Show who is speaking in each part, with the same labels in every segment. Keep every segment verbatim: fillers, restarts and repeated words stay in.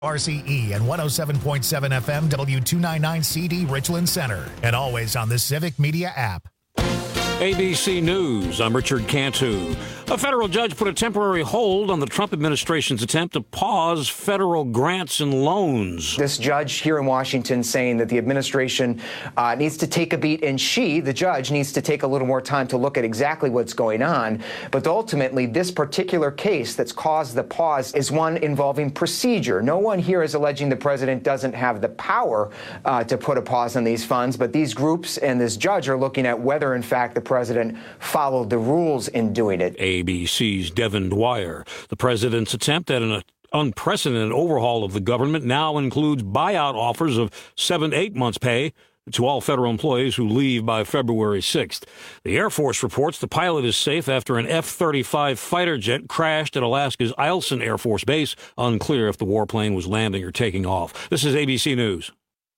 Speaker 1: R C E and one oh seven point seven F M W two ninety-nine C D Richland Center. And always on the Civic Media app.
Speaker 2: A B C News, I'm Richard Cantu. A federal judge put a temporary hold on the Trump administration's attempt to pause federal grants and loans.
Speaker 3: This judge here in Washington saying that the administration uh, needs to take a beat, and she, the judge, needs to take a little more time to look at exactly what's going on. But ultimately, this particular case that's caused the pause is one involving procedure. No one here is alleging the president doesn't have the power uh, to put a pause on these funds, but these groups and this judge are looking at whether, in fact, the president followed the rules in doing it.
Speaker 2: A B C's Devin Dwyer. The president's attempt at an unprecedented overhaul of the government now includes buyout offers of seven to eight months' pay to all federal employees who leave by February sixth. The Air Force reports the pilot is safe after an F thirty-five fighter jet crashed at Alaska's Eielson Air Force Base. Unclear if the warplane was landing or taking off. This is A B C News.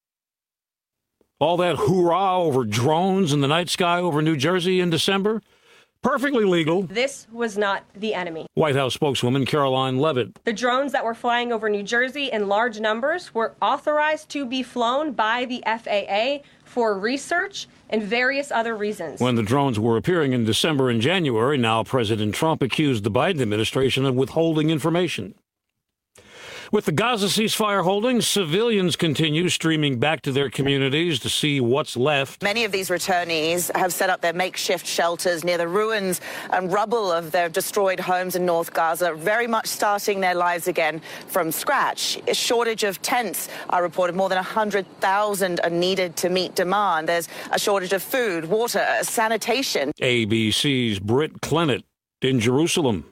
Speaker 2: All that hoorah over drones in the night sky over New Jersey in December? Perfectly legal.
Speaker 4: This was not the enemy.
Speaker 2: White House spokeswoman Caroline Leavitt.
Speaker 4: The drones that were flying over New Jersey in large numbers were authorized to be flown by the F A A for research and various other reasons.
Speaker 2: When the drones were appearing in December and January, now President Trump accused the Biden administration of withholding information. With the Gaza ceasefire holding, civilians continue streaming back to their communities to see what's left.
Speaker 5: Many of these returnees have set up their makeshift shelters near the ruins and rubble of their destroyed homes in North Gaza, very much starting their lives again from scratch. A shortage of tents are reported. More than one hundred thousand are needed to meet demand. There's a shortage of food, water, sanitation.
Speaker 2: A B C's Britt Clennett in Jerusalem.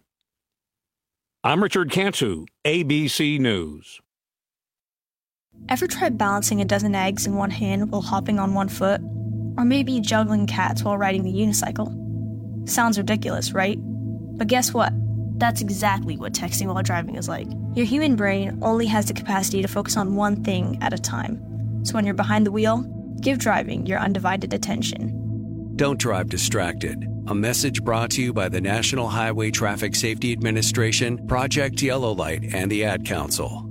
Speaker 2: I'm Richard Cantu, A B C News.
Speaker 6: Ever tried balancing a dozen eggs in one hand while hopping on one foot? Or maybe juggling cats while riding the unicycle? Sounds ridiculous, right? But guess what? That's exactly what texting while driving is like. Your human brain only has the capacity to focus on one thing at a time. So when you're behind the wheel, give driving your undivided attention.
Speaker 7: Don't drive distracted. A message brought to you by the National Highway Traffic Safety Administration, Project Yellow Light, and the Ad Council.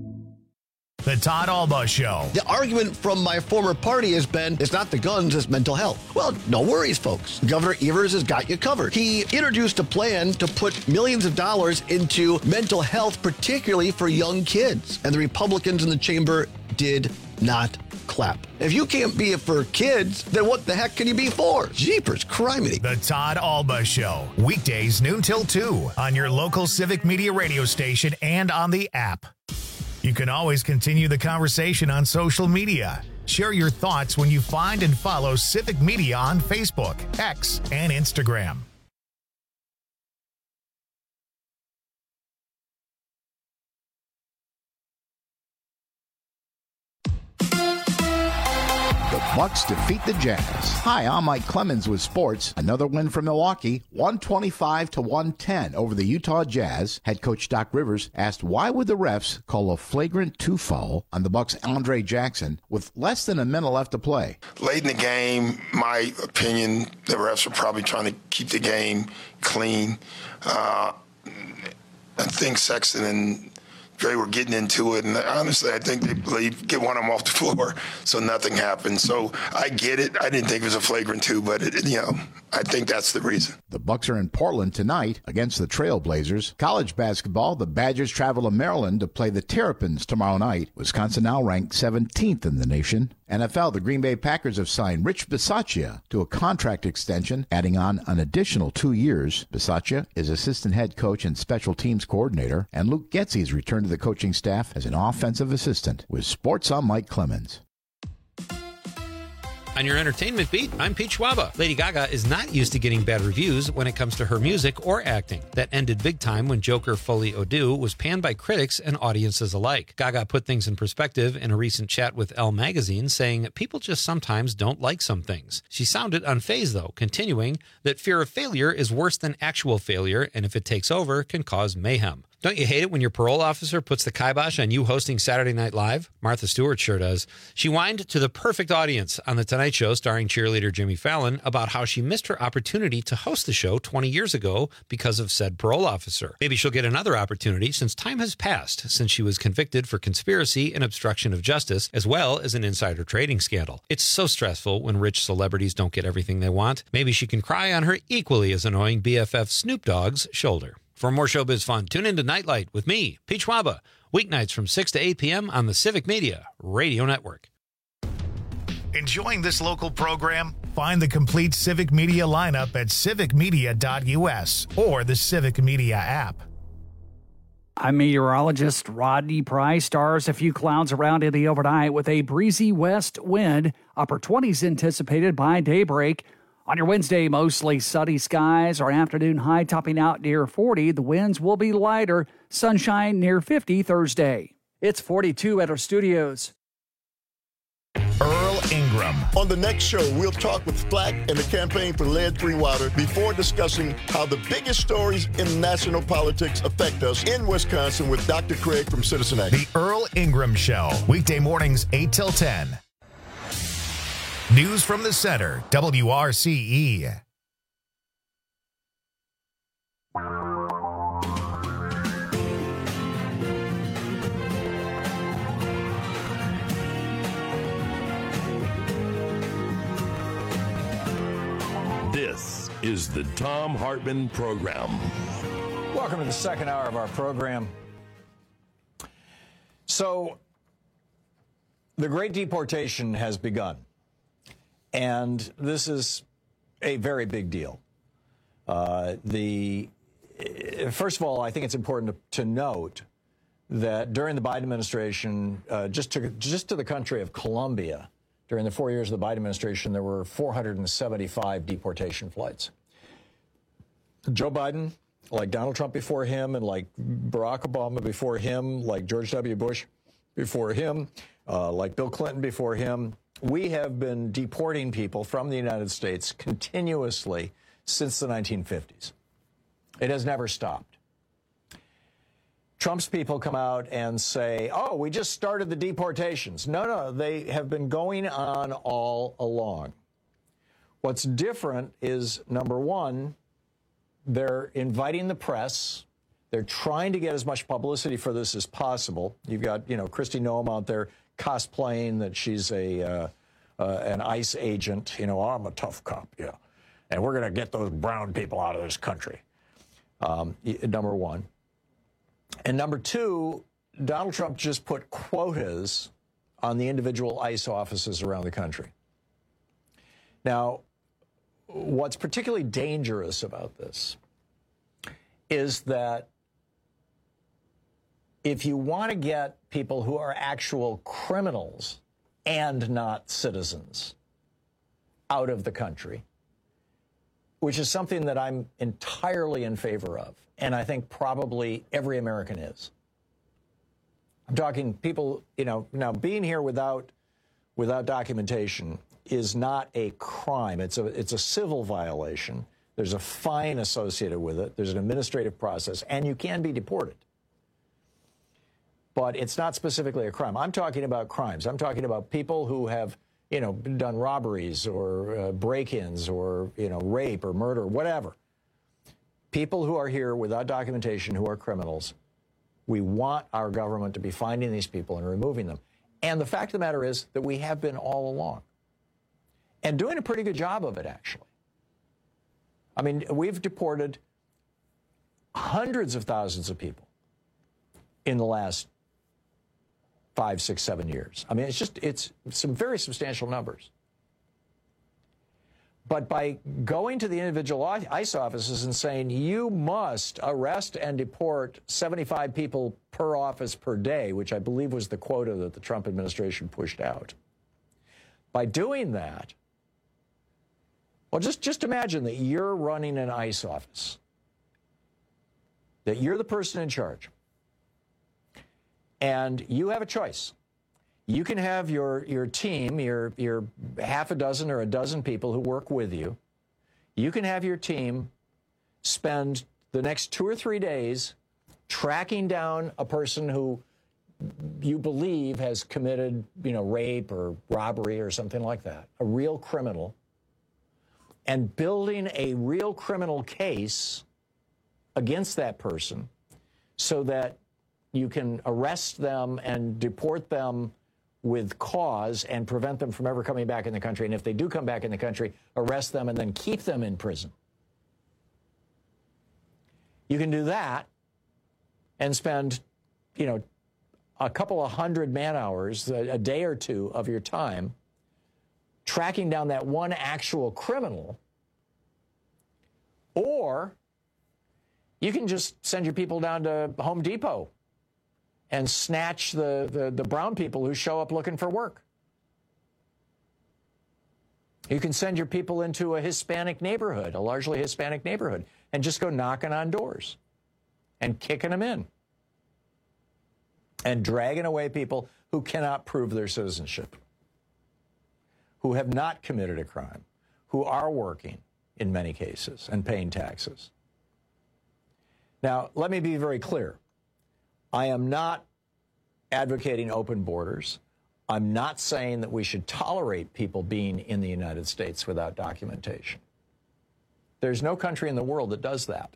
Speaker 1: The Todd Alba Show.
Speaker 8: The argument from my former party has been, it's not the guns, it's mental health. Well, no worries, folks. Governor Evers has got you covered. He introduced a plan to put millions of dollars into mental health, particularly for young kids. And the Republicans in the chamber did not clap. If you can't be it for kids, then what the heck can you be for? Jeepers criminy.
Speaker 1: The Todd Alba Show. Weekdays noon till two on your local Civic Media radio station and on the app. You can always continue the conversation on social media. Share your thoughts when you find and follow Civic Media on Facebook, X, and Instagram.
Speaker 9: Bucks defeat the Jazz. Hi, I'm Mike Clemens with sports. Another win for Milwaukee, one twenty-five to one ten over the Utah Jazz. Head coach Doc Rivers asked why would the refs call a flagrant two foul on the Bucks' Andre Jackson with less than a minute left to play.
Speaker 10: Late in the game, my opinion, the refs were probably trying to keep the game clean. Uh, I think Sexton and Dre were getting into it, and honestly, I think they believe get one of them off the floor, so nothing happened. So I get it. I didn't think it was a flagrant two, but it, you know, I think that's the reason.
Speaker 9: The Bucks are in Portland tonight against the Trailblazers. College basketball, the Badgers travel to Maryland to play the Terrapins tomorrow night. Wisconsin now ranked seventeenth in the nation. N F L, the Green Bay Packers have signed Rich Bisaccia to a contract extension, adding on an additional two years. Bisaccia is assistant head coach and special teams coordinator, and Luke Getsy has returned to the coaching staff as an offensive assistant. With sports, I'm Mike Clemens.
Speaker 11: On your entertainment beat, I'm Pete Schwaba. Lady Gaga is not used to getting bad reviews when it comes to her music or acting. That ended big time when Joker Folie à Deux was panned by critics and audiences alike. Gaga put things in perspective in a recent chat with Elle magazine, saying, "People just sometimes don't like some things." She sounded unfazed, though, continuing that fear of failure is worse than actual failure, and if it takes over, can cause mayhem. Don't you hate it when your parole officer puts the kibosh on you hosting Saturday Night Live? Martha Stewart sure does. She whined to the perfect audience on The Tonight Show starring cheerleader Jimmy Fallon about how she missed her opportunity to host the show twenty years ago because of said parole officer. Maybe she'll get another opportunity since time has passed since she was convicted for conspiracy and obstruction of justice, as well as an insider trading scandal. It's so stressful when rich celebrities don't get everything they want. Maybe she can cry on her equally as annoying B F F Snoop Dogg's shoulder. For more showbiz fun, tune in to Nightlight with me, Peach Waba, weeknights from six to eight p.m. on the Civic Media Radio Network.
Speaker 1: Enjoying this local program? Find the complete Civic Media lineup at civic media dot u s or the Civic Media app.
Speaker 12: I'm meteorologist Rodney Price. Stars a few clouds around in the overnight with a breezy west wind. Upper twenties anticipated by daybreak. On your Wednesday, mostly sunny skies. Our afternoon high topping out near forty. The winds will be lighter. Sunshine near fifty Thursday. It's forty-two at our studios.
Speaker 1: Earl Ingram.
Speaker 13: On the next show, we'll talk with Flack and the campaign for lead-free water before discussing how the biggest stories in national politics affect us in Wisconsin with Doctor Craig from Citizen-Action.
Speaker 1: The Earl Ingram Show, weekday mornings eight till ten. News from the center, W R C E.
Speaker 14: This is the Thom Hartmann Program.
Speaker 15: Welcome to the second hour of our program. So, the Great Deportation has begun. And this is a very big deal. Uh, the first of all, I think it's important to, to note that during the Biden administration, uh, just to just to the country of Colombia, during the four years of the Biden administration, there were four hundred seventy-five deportation flights. Joe Biden, like Donald Trump before him, and like Barack Obama before him, like George W. Bush before him, uh, like Bill Clinton before him, we have been deporting people from the United States continuously since the nineteen fifties. It has never stopped. Trump's people come out and say, oh, we just started the deportations. No, no, they have been going on all along. What's different is, number one, they're inviting the press. They're trying to get as much publicity for this as possible. You've got, you know, Kristi Noem out there cosplaying that she's a uh, uh, an ICE agent. You know, I'm a tough cop, yeah. And we're going to get those brown people out of this country, um, number one. And number two, Donald Trump just put quotas on the individual ICE offices around the country. Now, what's particularly dangerous about this is that if you want to get people who are actual criminals and not citizens out of the country, which is something that I'm entirely in favor of, and I think probably every American is. I'm talking people, you know, now being here without without documentation is not a crime. It's a it's a civil violation. There's a fine associated with it. There's an administrative process, and you can be deported. But it's not specifically a crime. I'm talking about crimes. I'm talking about people who have, you know, done robberies or uh, break-ins or, you know, rape or murder, whatever. People who are here without documentation, who are criminals, we want our government to be finding these people and removing them. And the fact of the matter is that we have been all along. And doing a pretty good job of it, actually. I mean, we've deported hundreds of thousands of people in the last five, six, seven years. I mean, it's just, it's some very substantial numbers. But by going to the individual ICE offices and saying, you must arrest and deport seventy-five people per office per day, which I believe was the quota that the Trump administration pushed out. By doing that, well, just, just imagine that you're running an ICE office, that you're the person in charge. And you have a choice. You can have your, your team, your, your half a dozen or a dozen people who work with you. You can have your team spend the next two or three days tracking down a person who you believe has committed, you know, rape or robbery or something like that, a real criminal, and building a real criminal case against that person so that you can arrest them and deport them with cause and prevent them from ever coming back in the country. And if they do come back in the country, arrest them and then keep them in prison. You can do that and spend, you know, a couple of hundred man hours, a, a day or two of your time, tracking down that one actual criminal. Or you can just send your people down to Home Depot and snatch the, the, the brown people who show up looking for work. You can send your people into a Hispanic neighborhood, a largely Hispanic neighborhood, and just go knocking on doors and kicking them in and dragging away people who cannot prove their citizenship, who have not committed a crime, who are working in many cases and paying taxes. Now, let me be very clear. I am not advocating open borders. I'm not saying that we should tolerate people being in the United States without documentation. There's no country in the world that does that.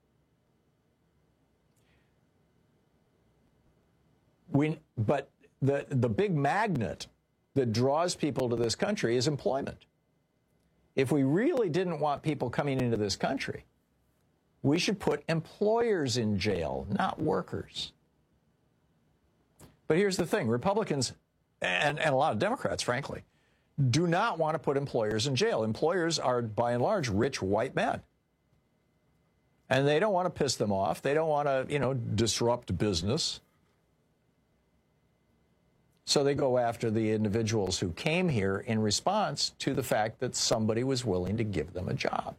Speaker 15: We, but the, the big magnet that draws people to this country is employment. If we really didn't want people coming into this country, we should put employers in jail, not workers. But here's the thing, Republicans, and, and a lot of Democrats, frankly, do not want to put employers in jail. Employers are, by and large, rich white men. And they don't want to piss them off. They don't want to, you know, disrupt business. So they go after the individuals who came here in response to the fact that somebody was willing to give them a job.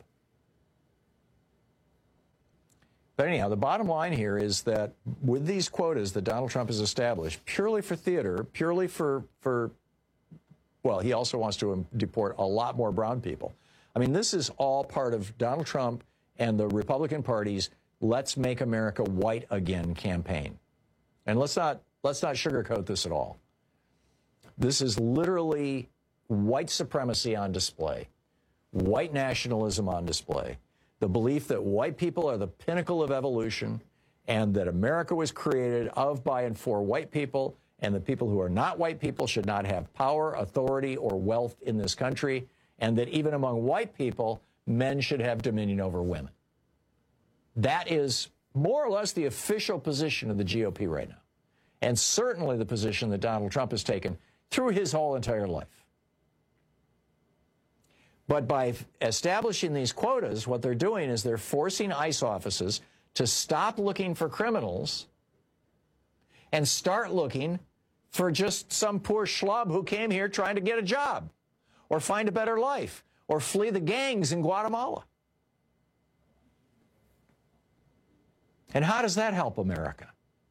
Speaker 15: But anyhow, the bottom line here is that with these quotas that Donald Trump has established, purely for theater, purely for, for well, he also wants to deport a lot more brown people. I mean, this is all part of Donald Trump and the Republican Party's Let's Make America White Again campaign. And let's not, let's not sugarcoat this at all. This is literally white supremacy on display, white nationalism on display, the belief that white people are the pinnacle of evolution and that America was created of, by, and for white people, and that people who are not white people should not have power, authority, or wealth in this country, and that even among white people, men should have dominion over women. That is more or less the official position of the G O P right now, and certainly the position that Donald Trump has taken through his whole entire life. But by establishing these quotas, what they're doing is they're forcing ICE offices to stop looking for criminals and start looking for just some poor schlub who came here trying to get a job or find a better life or flee the gangs in Guatemala. And how does that help America?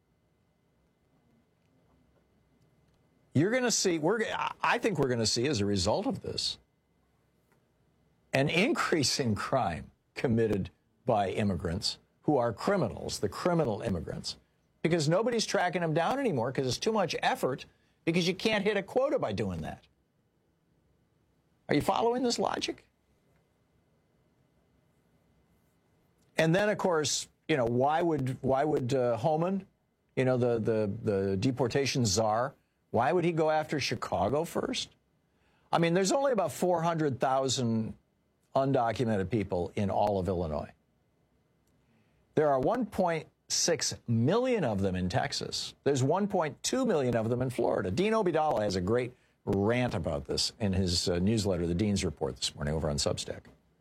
Speaker 15: You're going to see, we're, I think we're going to see as a result of this, an increase in crime committed by immigrants who are criminals, the criminal immigrants, because nobody's tracking them down anymore because it's too much effort, because you can't hit a quota by doing that. Are you following this logic? And then, of course, you know, why would why would uh, Homan, you know, the, the, the deportation czar, why would he go after Chicago first? I mean, there's only about four hundred thousand undocumented people in all of Illinois. There are one point six million of them in Texas. There's one point two million of them in Florida. Dean Obeidallah has a great rant about this in his uh, newsletter, the Dean's Report, this morning over on Substack.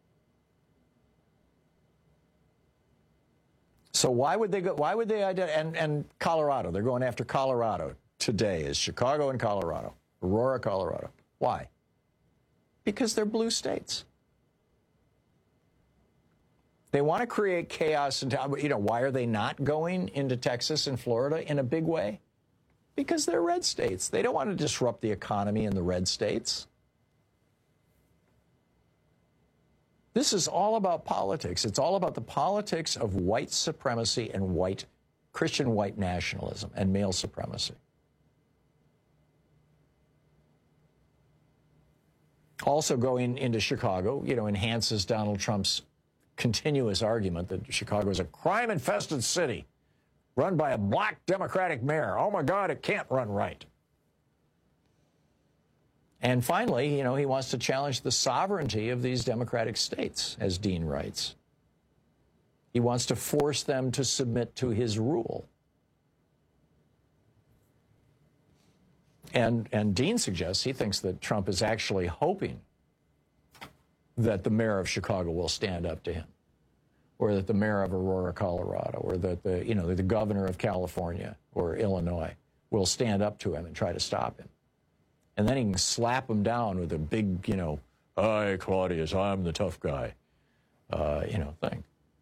Speaker 15: So why would they go? Why would they identify? And, and Colorado, they're going after Colorado today, is Chicago and Colorado, Aurora, Colorado. Why? Because they're blue states. They want to create chaos. And, you know, why are they not going into Texas and Florida in a big way? Because they're red states. They don't want to disrupt the economy in the red states. This is all about politics. It's all about the politics of white supremacy and white Christian white nationalism and male supremacy. Also going into Chicago, you know, enhances Donald Trump's continuous argument that Chicago is a crime-infested city run by a black Democratic mayor. Oh, my God, it can't run right. And finally, you know, he wants to challenge the sovereignty of these Democratic states, as Dean writes. He wants to force them to submit to his rule. And, and Dean suggests he thinks that Trump is actually hoping that the mayor of Chicago will stand up to him, or that the mayor of Aurora, Colorado, or that the, you know, the governor of California or Illinois will stand up to him and try to stop him. And then he can slap him down with a big, you know, "Hi, Claudius, I'm the tough guy," uh, you know, thing.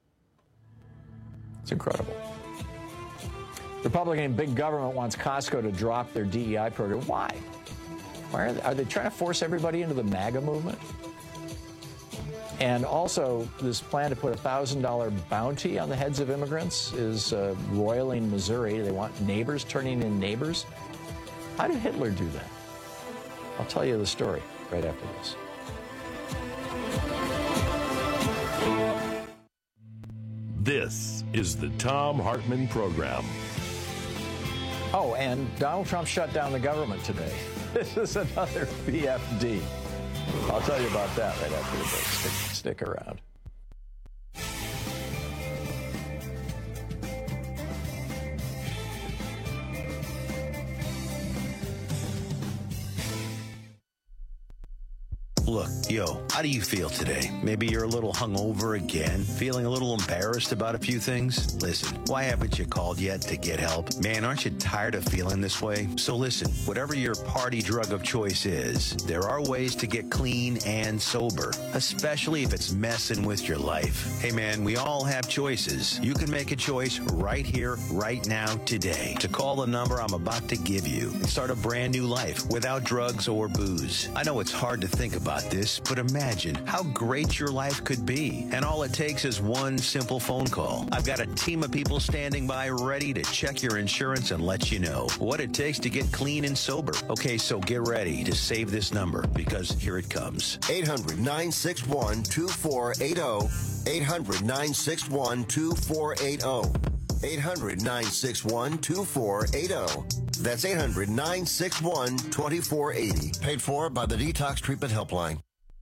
Speaker 15: It's incredible. Republican big government wants Costco to drop their D E I program. Why? Why are they, are they trying to force everybody into the MAGA movement? And also, this plan to put a one thousand dollar bounty on the heads of immigrants is uh, roiling Missouri. They want neighbors turning in neighbors. How did Hitler do that? I'll tell you the story right after this.
Speaker 14: This is the Thom Hartmann Program.
Speaker 15: Oh, and Donald Trump shut down the government today. This is another B F D. I'll tell you about that right after the break. Stick, stick around.
Speaker 16: Look, yo, how do you feel today? Maybe you're a little hungover again, feeling a little embarrassed about a few things? Listen, why haven't you called yet to get help? Man, aren't you tired of feeling this way? So listen, whatever your party drug of choice is, there are ways to get clean and sober, especially if it's messing with your life. Hey man, we all have choices. You can make a choice right here, right now, today, to call the number I'm about to give you and start a brand new life without drugs or booze. I know it's hard to think about this, but imagine how great your life could be. And all it takes is one simple phone call. I've got a team of people standing by ready to check your insurance and let you know what it takes to get clean and sober. Okay, so get ready to save this number, because here it comes.
Speaker 17: eight hundred, nine six one, two four eight zero. eight hundred, nine six one, two four eight zero. eight hundred, nine six one, two four eight zero. That's eight hundred, nine six one, two four eight zero. Paid for by the Detox Treatment Helpline.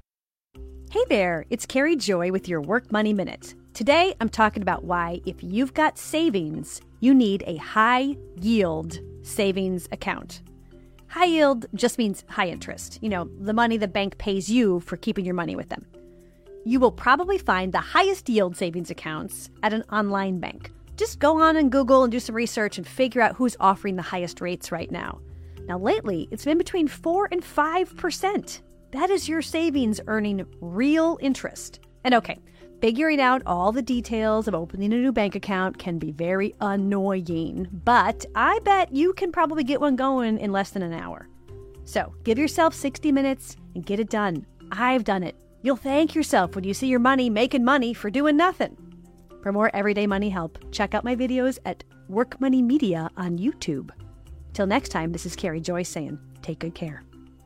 Speaker 18: Hey there, it's Carrie Joy with your Work Money Minute. Today, I'm talking about why, if you've got savings, you need a high-yield savings account. High yield just means high interest. You know, the money the bank pays you for keeping your money with them. You will probably find the highest yield savings accounts at an online bank. Just go on and Google and do some research and figure out who's offering the highest rates right now. Now, lately, it's been between four and five percent. That is your savings earning real interest. And okay, figuring out all the details of opening a new bank account can be very annoying, but I bet you can probably get one going in less than an hour. So give yourself sixty minutes and get it done. I've done it. You'll thank yourself when you see your money making money for doing nothing. For more everyday money help, check out my videos at Work Money Media on YouTube. Till next time, this is Carrie Joy saying, take good care.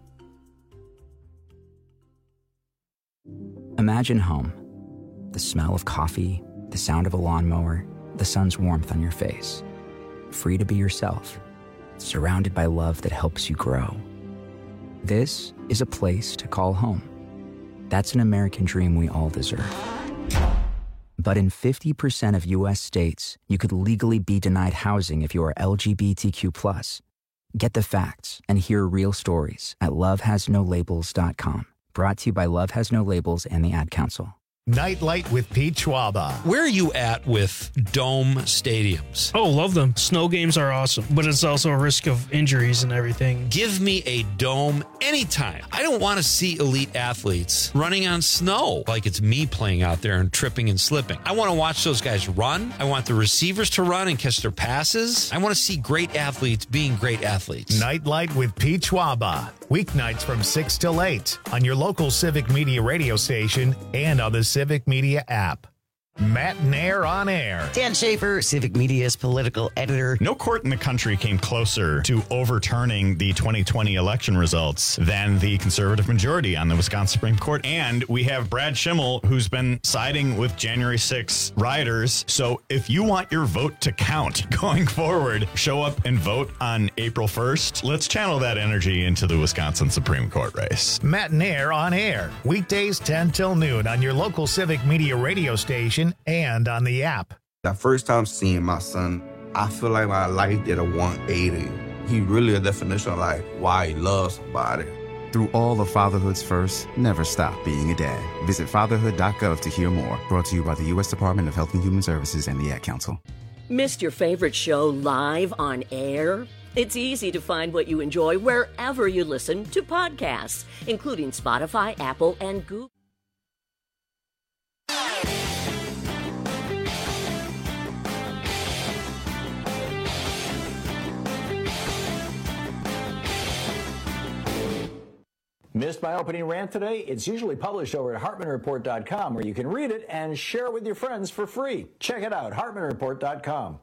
Speaker 19: Imagine home. The smell of coffee, the sound of a lawnmower, the sun's warmth on your face. Free to be yourself, surrounded by love that helps you grow. This is a place to call home. That's an American dream we all deserve. But in fifty percent of U S states, you could legally be denied housing if you are L G B T Q plus. Get the facts and hear real stories at love has no labels dot com. Brought to you by Love Has No Labels and the Ad Council.
Speaker 1: Nightlight with Pete Schwaba.
Speaker 11: Where are you at with dome stadiums?
Speaker 20: Oh, love them. Snow games are awesome, but it's also a risk of injuries and everything.
Speaker 11: Give me a dome anytime. I don't want to see elite athletes running on snow like it's me playing out there and tripping and slipping. I want to watch those guys run. I want the receivers to run and catch their passes. I want to see great athletes being great athletes.
Speaker 1: Nightlight with Pete Schwaba. Weeknights from six till eight on your local Civic Media radio station and on the Civic Media app. Matt Nair on air.
Speaker 21: Dan Schaefer, Civic Media's political editor.
Speaker 22: No court in the country came closer to overturning the twenty twenty election results than the conservative majority on the Wisconsin Supreme Court. And we have Brad Schimmel, who's been siding with January sixth rioters. So if you want your vote to count going forward, show up and vote on April first. Let's channel that energy into the Wisconsin Supreme Court race.
Speaker 1: Matt Nair on air. Weekdays ten till noon on your local Civic Media radio station and on the app.
Speaker 23: The first time seeing my son, I feel like my life did a one eighty. He really a definition of like why he loves somebody.
Speaker 24: Through all of fatherhood's first, never stop being a dad. Visit fatherhood dot gov to hear more. Brought to you by the U S Department of Health and Human Services and the Ad Council.
Speaker 25: Missed your favorite show live on air? It's easy to find what you enjoy wherever you listen to podcasts, including Spotify, Apple, and Google.
Speaker 15: Missed my opening rant today? It's usually published over at Hartman Report dot com, where you can read it and share it with your friends for free. Check it out, Hartman Report dot com.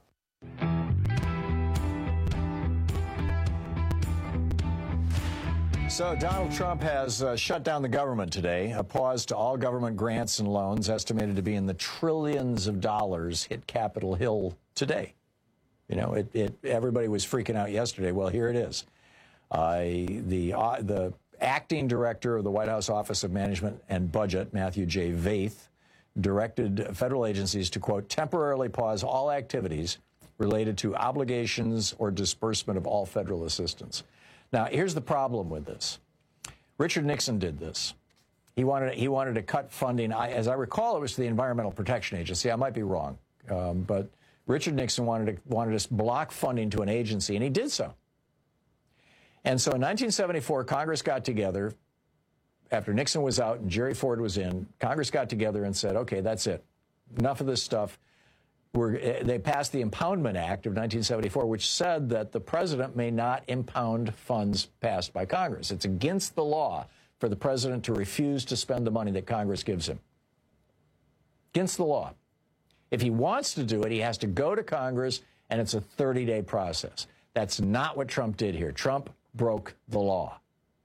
Speaker 15: So Donald Trump has uh, shut down the government today. A pause to all government grants and loans, estimated to be in the trillions of dollars, hit Capitol Hill today. You know, it, it everybody was freaking out yesterday. Well, here it is. Uh, the uh, the acting director of the White House Office of Management and Budget, Matthew J. Vaith, directed federal agencies to, quote, temporarily pause all activities related to obligations or disbursement of all federal assistance. Now, here's the problem with this. Richard Nixon did this. He wanted he wanted to cut funding. I, as I recall, it was to the Environmental Protection Agency. I might be wrong, um, but Richard Nixon wanted to wanted to block funding to an agency, and he did so. And so in nineteen seventy-four, Congress got together, after Nixon was out and Jerry Ford was in, Congress got together and said, okay, that's it. Enough of this stuff. We're, they passed the Impoundment Act of nineteen seventy-four, which said that the president may not impound funds passed by Congress. It's against the law for the president to refuse to spend the money that Congress gives him. Against the law. If he wants to do it, he has to go to Congress, and it's a thirty-day process. That's not what Trump did here. Trump broke the law.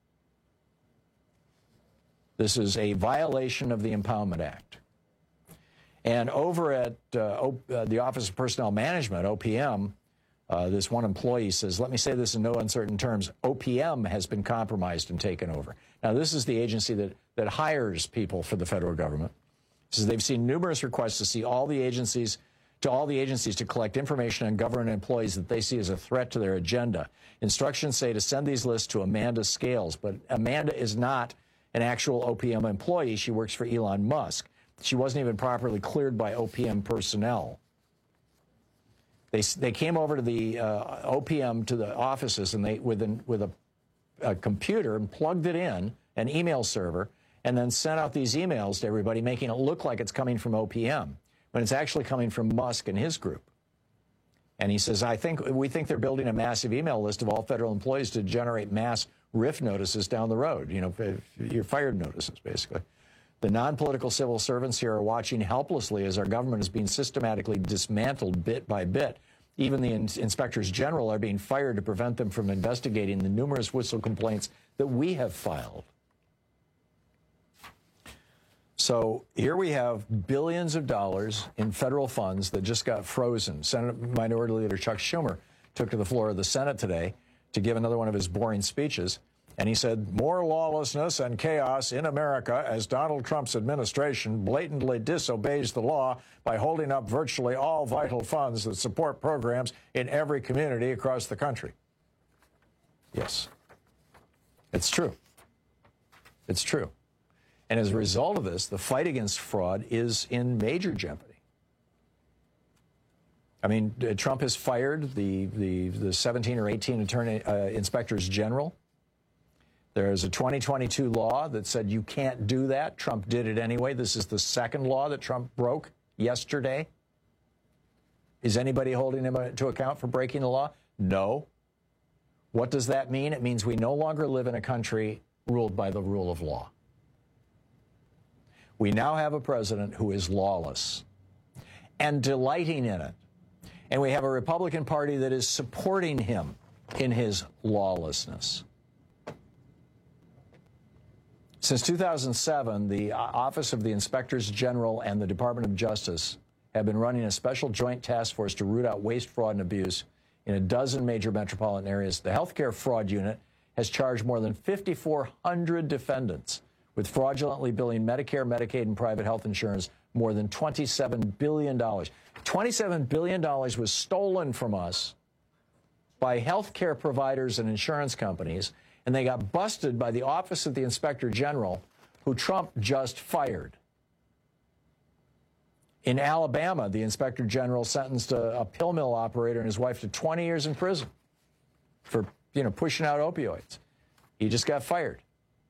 Speaker 15: This is a violation of the Impoundment Act. And over at uh, o- uh, the Office of Personnel Management, O P M, uh, this one employee says, let me say this in no uncertain terms, O P M has been compromised and taken over. Now, this is the agency that, that hires people for the federal government. It says they've seen numerous requests to see all the agencies to all the agencies to collect information on government employees that they see as a threat to their agenda. Instructions say to send these lists to Amanda Scales, but Amanda is not an actual O P M employee. She works for Elon Musk. She wasn't even properly cleared by O P M personnel. They, they came over to the uh, O P M, to the offices, and they with, an, with a, a computer and plugged it in, an email server, and then sent out these emails to everybody, making it look like it's coming from O P M. When it's actually coming from Musk and his group. And he says, I think we think they're building a massive email list of all federal employees to generate mass R I F notices down the road, you know, your fired notices, basically. The non-political civil servants here are watching helplessly as our government is being systematically dismantled bit by bit. Even the in- inspectors general are being fired to prevent them from investigating the numerous whistle complaints that we have filed. So here we have billions of dollars in federal funds that just got frozen. Senate Minority Leader Chuck Schumer took to the floor of the Senate today to give another one of his boring speeches. And he said, more lawlessness and chaos in America as Donald Trump's administration blatantly disobeys the law by holding up virtually all vital funds that support programs in every community across the country. Yes, it's true. It's true. And as a result of this, the fight against fraud is in major jeopardy. I mean, Trump has fired the, the, the seventeen or eighteen attorney uh, inspectors general. There's a twenty twenty-two law that said you can't do that. Trump did it anyway. This is the second law that Trump broke yesterday. Is anybody holding him to account for breaking the law? No. What does that mean? It means we no longer live in a country ruled by the rule of law. We now have a president who is lawless. and delighting in it. And we have a Republican Party that is supporting him in his lawlessness. Since two thousand seven, the Office of the Inspectors General and the Department of Justice have been running a special joint task force to root out waste, fraud, and abuse in a dozen major metropolitan areas. The Healthcare Fraud Unit has charged more than five thousand four hundred defendants with fraudulently billing Medicare, Medicaid, and private health insurance more than twenty-seven billion dollars. twenty-seven billion dollars was stolen from us by healthcare providers and insurance companies, and they got busted by the Office of the Inspector General, who Trump just fired. In Alabama, the Inspector General sentenced a, a pill mill operator and his wife to twenty years in prison for, you know, pushing out opioids. He just got fired.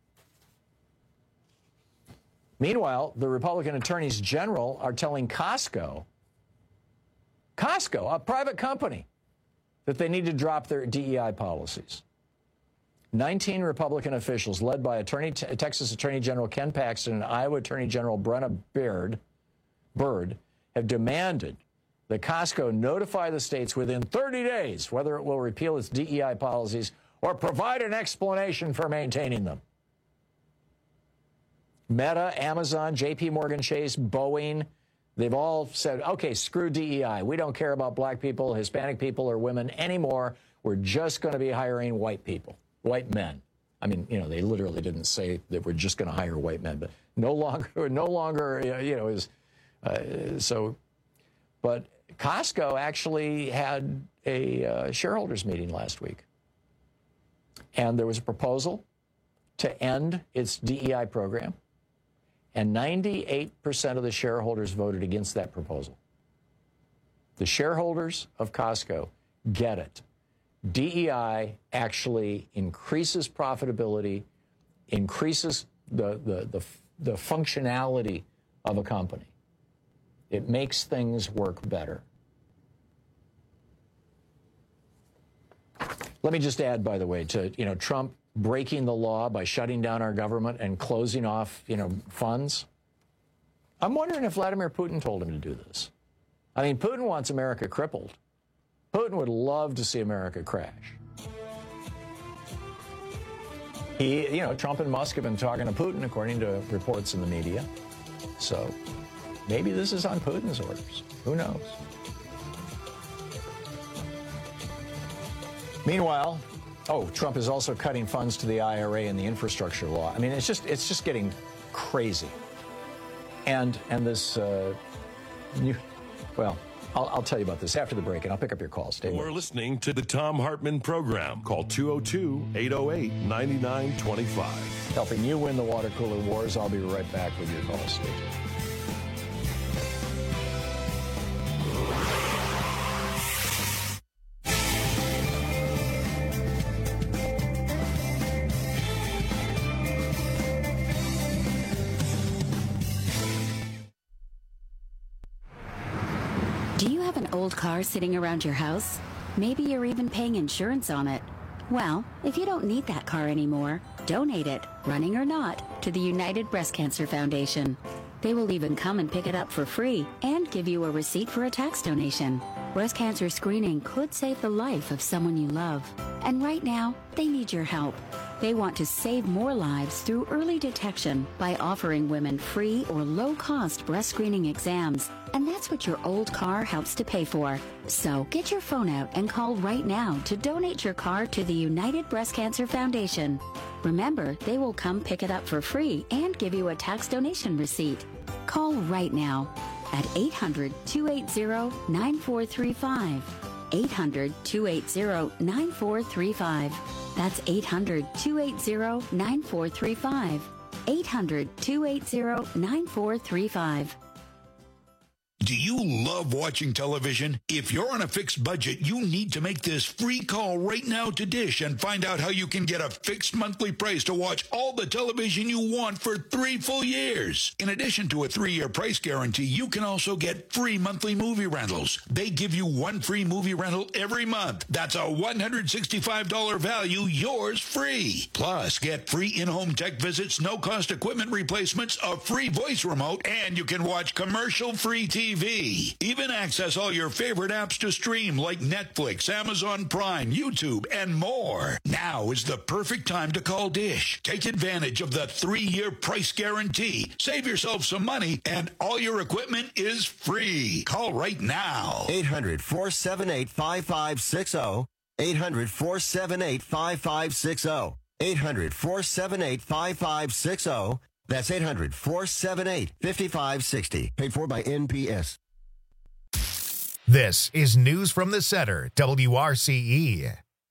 Speaker 15: Meanwhile, the Republican attorneys general are telling Costco, Costco, a private company, that they need to drop their D E I policies. nineteen Republican officials, led by Attorney, Texas Attorney General Ken Paxton and Iowa Attorney General Brenna Baird, Bird, have demanded that Costco notify the states within thirty days whether it will repeal its D E I policies or provide an explanation for maintaining them. Meta, Amazon, J P Morgan Chase, Boeing, they've all said, okay, screw D E I. We don't care about black people, Hispanic people, or women anymore. We're just going to be hiring white people, white men. I mean, you know, they literally didn't say that we're just going to hire white men, but no longer, no longer, you know, is uh, so. But Costco actually had a uh, shareholders meeting last week, and there was a proposal to end its D E I program. And ninety-eight percent of the shareholders voted against that proposal. The shareholders of Costco get it. D E I actually increases profitability, increases the, the, the, the functionality of a company. It makes things work better. Let me just add, by the way, to, you know, Trump breaking the law by shutting down our government and closing off, you know, funds. I'm wondering if Vladimir Putin told him to do this. I mean, Putin wants America crippled. Putin would love to see America crash. He, you know, Trump and Musk have been talking to Putin, according to reports in the media. So maybe this is on Putin's orders. Who knows? Meanwhile, oh, Trump is also cutting funds to the I R A and the infrastructure law. I mean, it's just it's just getting crazy. And and this uh, new, well, I'll, I'll tell you about this after the break, and I'll pick up your calls. Stay
Speaker 14: We're listening to the Thom Hartmann program. Call two oh two, eight oh eight, nine nine two five.
Speaker 15: Helping you win the water cooler wars. I'll be right back with your calls. Stay tuned.
Speaker 2: Old car sitting around your house? Maybe you're even paying insurance on it. Well, if you don't need that car anymore, donate it, running or not, to the United Breast Cancer Foundation. They will even come and pick it up for free and give you a receipt for a tax donation. Breast cancer screening could save the life of someone you love. And right now, they need your help. They want to save more lives through early detection by offering women free or low-cost breast screening exams. And that's what your old car helps to pay for. So get your phone out and call right now to donate your car to the United Breast Cancer Foundation. Remember, they will come pick it up for free and give you a tax donation receipt. Call right now at eight hundred, two eight zero, nine four three five. eight hundred, two eight zero, nine four three five. That's eight hundred, two eight zero, nine four three five. eight hundred, two eight zero, nine four three five.
Speaker 3: Do you love watching television? If you're on a fixed budget, you need to make this free call right now to Dish and find out how you can get a fixed monthly price to watch all the television you want for three full years. In addition to a three-year price guarantee, you can also get free monthly movie rentals. They give you one free movie rental every month. That's a one hundred sixty-five dollars value, yours free. Plus, get free in-home tech visits, no-cost equipment replacements, a free voice remote, and you can watch commercial-free T V V. Even access all your favorite apps to stream like Netflix, Amazon Prime, YouTube, and more. Now is the perfect time to call Dish. Take advantage of the three-year price guarantee. Save yourself some money, and all your equipment is free. Call right now.
Speaker 17: eight hundred, four seven eight, five five six zero. eight hundred, four seven eight, five five six zero. eight hundred, four seven eight, five five six zero. That's eight hundred, four seven eight, five five six zero. Paid for by N P S.
Speaker 1: This is News from the Center, W R C E.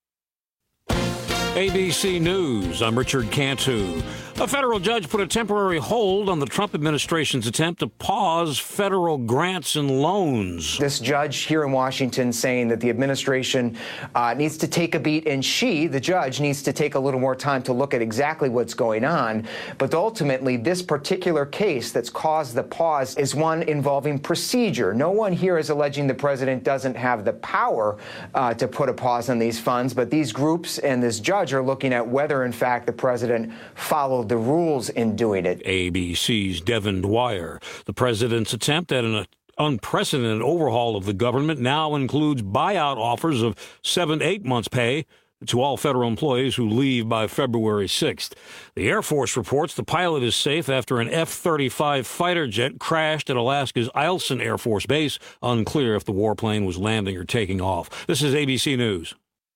Speaker 4: A B C News, I'm Richard Cantu. A federal judge put a temporary hold on the Trump administration's attempt to pause federal grants and loans.
Speaker 5: This judge here in Washington saying that the administration uh, needs to take a beat, and she, the judge, needs to take a little more time to look at exactly what's going on. But ultimately, this particular case that's caused the pause is one involving procedure. No one here is alleging the president doesn't have the power uh, to put a pause on these funds, but these groups and this judge are looking at whether, in fact, the president followed the rules in doing it.
Speaker 4: A B C's Devin Dwyer. The president's attempt at an unprecedented overhaul of the government now includes buyout offers of seven to eight months' pay to all federal employees who leave by February sixth. The Air Force reports the pilot is safe after an F thirty-five fighter jet crashed at Alaska's Eielson Air Force Base. Unclear if the warplane was landing or taking off. This is A B C News.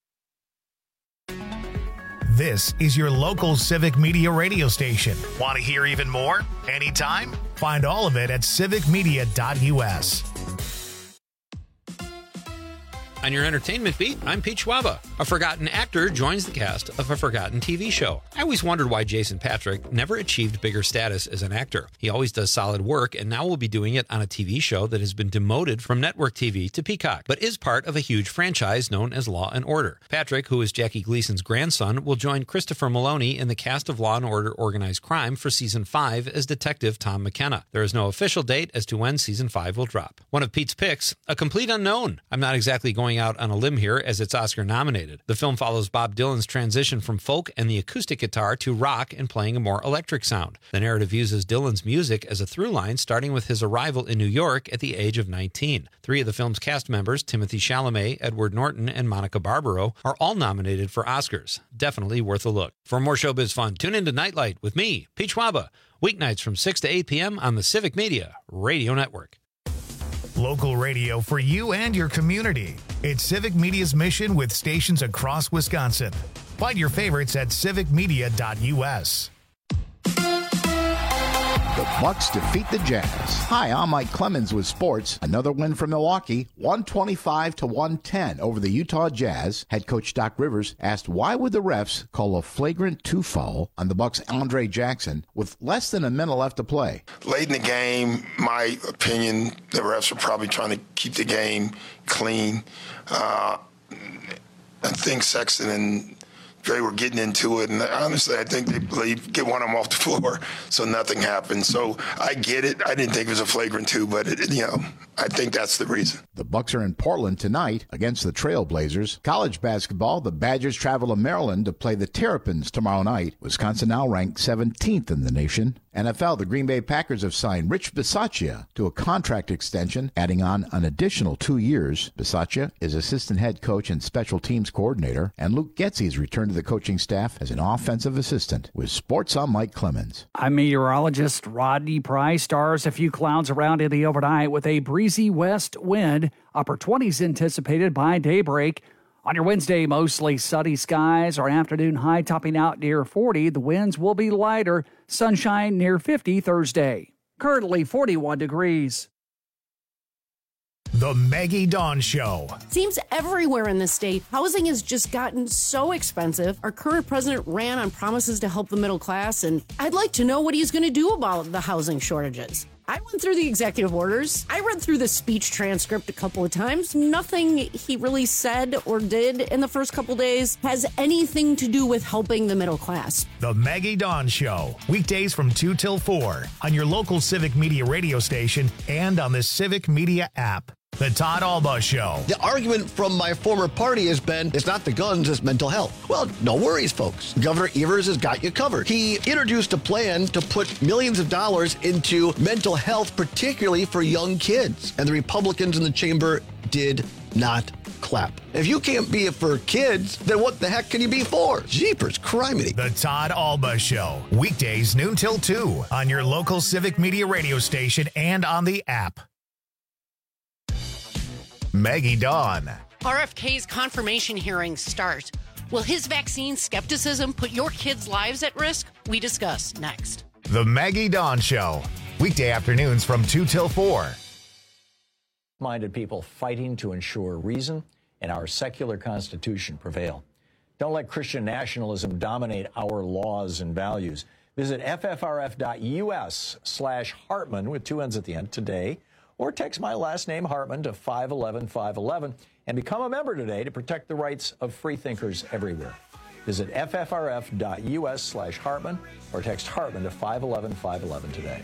Speaker 1: This is your local Civic Media radio station. Want to hear even more? Anytime? Find all of it at civic media dot U S.
Speaker 11: On your entertainment beat, I'm Pete Schwaba. A forgotten actor joins the cast of a forgotten T V show. I always wondered why Jason Patric never achieved bigger status as an actor. He always does solid work, and now will be doing it on a T V show that has been demoted from network T V to Peacock, but is part of a huge franchise known as Law and Order. Patrick, who is Jackie Gleason's grandson, will join Christopher Maloney in the cast of Law and Order Organized Crime for Season five as Detective Tom McKenna. There is no official date as to when Season five will drop. One of Pete's picks, a complete unknown. I'm not exactly going out on a limb here as it's Oscar nominated. The film follows Bob Dylan's transition from folk and the acoustic guitar to rock and playing a more electric sound. The narrative uses Dylan's music as a through line, starting with his arrival in New York at the age of nineteen. Three of the film's cast members, Timothy Chalamet, Edward Norton, and Monica Barbaro, are all nominated for Oscars. Definitely worth a look. For more showbiz fun, tune into Nightlight with me, Pete Schwaba, weeknights from six to eight p.m. on the Civic Media Radio Network.
Speaker 1: Local radio for you and your community. It's Civic Media's mission with stations across Wisconsin. Find your favorites at civic media dot U S.
Speaker 9: The Bucks defeat the Jazz. Hi, I'm Mike Clemens with sports. Another win for Milwaukee, one twenty-five to one ten over the Utah Jazz. Head coach Doc Rivers asked why would the refs call a flagrant two foul on the Bucks' Andre Jackson with less than a minute left to play.
Speaker 10: Late in the game, my opinion, the refs were probably trying to keep the game clean. Uh, I think Sexton and Dre were getting into it, and honestly, I think they believe get one of them off the floor, so nothing happened. So I get it. I didn't think it was a flagrant two, but it, you know, I think that's the reason.
Speaker 9: The Bucks are in Portland tonight against the Trailblazers. College basketball, the Badgers travel to Maryland to play the Terrapins tomorrow night. Wisconsin now ranked seventeenth in the nation. N F L, the Green Bay Packers have signed Rich Bisaccia to a contract extension, adding on an additional two years. Bisaccia is assistant head coach and special teams coordinator, and Luke Getzey has returned to the coaching staff as an offensive assistant. With sports, I'm Mike Clemens.
Speaker 12: I'm meteorologist Rodney Price. Stars a few clouds around in the overnight with a breezy west wind. Upper twenties anticipated by daybreak. On your Wednesday, mostly sunny skies. Our afternoon high topping out near forty. The winds will be lighter. Sunshine near fifty Thursday. Currently forty-one degrees.
Speaker 1: The Maggie Dawn Show.
Speaker 6: Seems everywhere in the state, housing has just gotten so expensive. Our current president ran on promises to help the middle class, and I'd like to know what he's going to do about the housing shortages. I went through the executive orders. I read through the speech transcript a couple of times. Nothing he really said or did in the first couple days has anything to do with helping the middle class.
Speaker 1: The Maggie Dawn Show. Weekdays from two till four on your local Civic Media radio station and on the Civic Media app. The Todd Alba Show.
Speaker 7: The argument from my former party has been, it's not the guns, it's mental health. Well, no worries, folks. Governor Evers has got you covered. He introduced a plan to put millions of dollars into mental health, particularly for young kids. And the Republicans in the chamber did not clap. If you can't be it for kids, then what the heck can you be for? Jeepers criminy.
Speaker 1: The Todd Alba Show. Weekdays noon till two on your local Civic Media radio station and on the app. Maggie Dawn.
Speaker 6: R F K's confirmation hearings start. Will his vaccine skepticism put your kids' lives at risk? We discuss next.
Speaker 1: The Maggie Dawn Show. Weekday afternoons from two till four.
Speaker 15: Minded people fighting to ensure reason and our secular constitution prevail. Don't let Christian nationalism dominate our laws and values. Visit ffrf.us slash Hartman with two N's at the end today, or text my last name Hartman to five one one five one one and become a member today to protect the rights of free thinkers everywhere. Visit ffrf.us slash Hartman or text Hartman to five one one five one one today.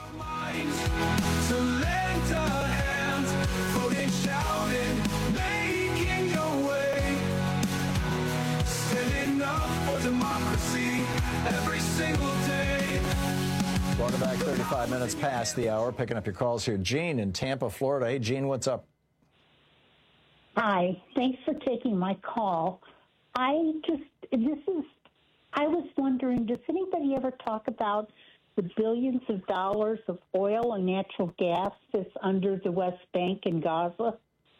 Speaker 8: Every single day.
Speaker 15: Welcome back. thirty-five minutes past the hour. Picking up your calls here. Gene in Tampa, Florida. Hey, Gene, what's up?
Speaker 13: Hi. Thanks for taking my call. I just, this is, I was wondering, does anybody ever talk about the billions of dollars of oil and natural gas that's under the West Bank and Gaza?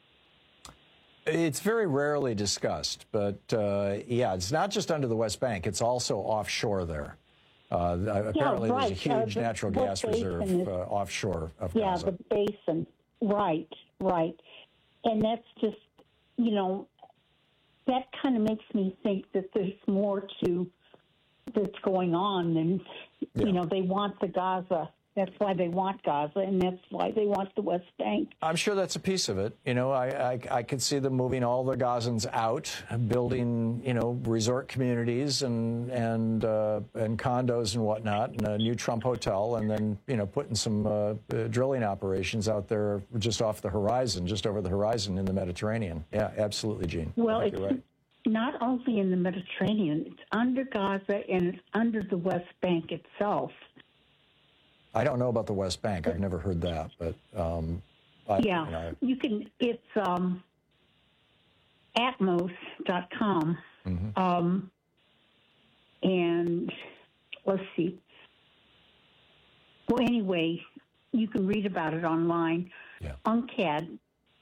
Speaker 15: It's very rarely discussed, but uh, yeah, it's not just under the West Bank. It's also offshore there. Uh, apparently,
Speaker 13: yeah, right.
Speaker 15: there's a huge
Speaker 13: uh,
Speaker 15: natural gas reserve is, uh, offshore of
Speaker 13: yeah,
Speaker 15: Gaza.
Speaker 13: Yeah, the basin. Right, right. And that's just, you know, that kind of makes me think that there's more to that's going on than, yeah. you know, they want the Gaza. That's why they want Gaza, and that's why they want the West Bank.
Speaker 15: I'm sure that's a piece of it. You know, I, I, I could see them moving all the Gazans out, building, you know, resort communities and and uh, and condos and whatnot, and a new Trump hotel, and then, you know, putting some uh, uh, drilling operations out there just off the horizon, just over the horizon in the Mediterranean. Yeah, absolutely, Gene.
Speaker 13: Well, it's
Speaker 15: right.
Speaker 13: not only in the Mediterranean. It's under Gaza, and it's under the West Bank itself.
Speaker 15: I don't know about the West Bank. I've never heard that, but um, I,
Speaker 13: yeah,
Speaker 15: you know,
Speaker 13: you can. It's um, atmos dot com,
Speaker 15: mm-hmm.
Speaker 13: um, and let's see. Well, anyway, you can read about it online.
Speaker 15: Yeah.
Speaker 13: UNCTAD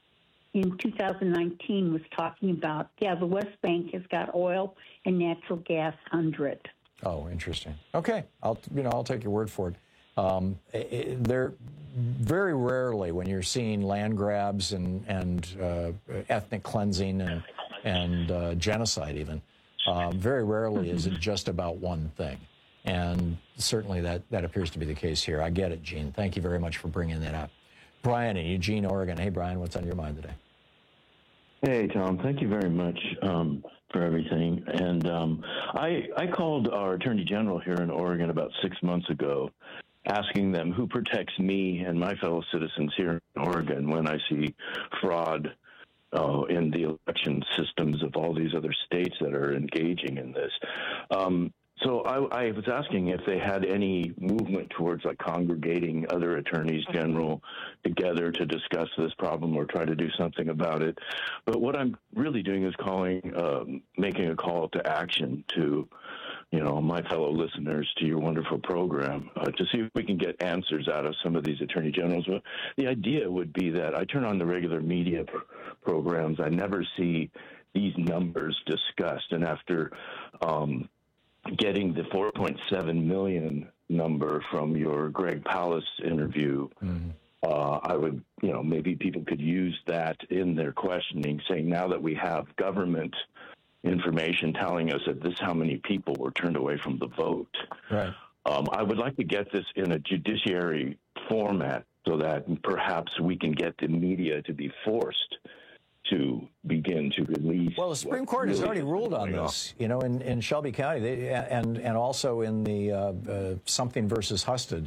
Speaker 13: in two thousand nineteen was talking about yeah, the West Bank has got oil and natural gas under it.
Speaker 15: Oh, interesting. Okay, I'll you know I'll take your word for it. Um, it, they're very rarely when you're seeing land grabs and and uh, ethnic cleansing and and uh, genocide even. Um, very rarely is it just about one thing, and certainly that that appears to be the case here. I get it, Gene. Thank you very much for bringing that up. Brian in Eugene, Oregon. Hey, Brian, what's on your mind today?
Speaker 16: Hey, Tom. Thank you very much um, for everything. And um, I I called our Attorney General here in Oregon about six months ago, asking them who protects me and my fellow citizens here in Oregon when I see fraud uh, in the election systems of all these other states that are engaging in this. Um, so I, I was asking if they had any movement towards like congregating other attorneys general together to discuss this problem or try to do something about it. But what I'm really doing is calling, um, making a call to action to you know, my fellow listeners to your wonderful program uh, to see if we can get answers out of some of these attorney generals. But the idea would be that I turn on the regular media pr- programs. I never see these numbers discussed. And after um, getting the four point seven million number from your Greg Palast interview, mm-hmm. uh, I would, you know, maybe people could use that in their questioning, saying now that we have government information telling us that this is how many people were turned away from the vote.
Speaker 15: Right.
Speaker 16: Um, I would like to get this in a judiciary format so that perhaps we can get the media to be forced to begin to release.
Speaker 15: Well, the Supreme Court really has already ruled on this, you know, in, in Shelby County, they, and and also in the uh, uh, something versus Husted.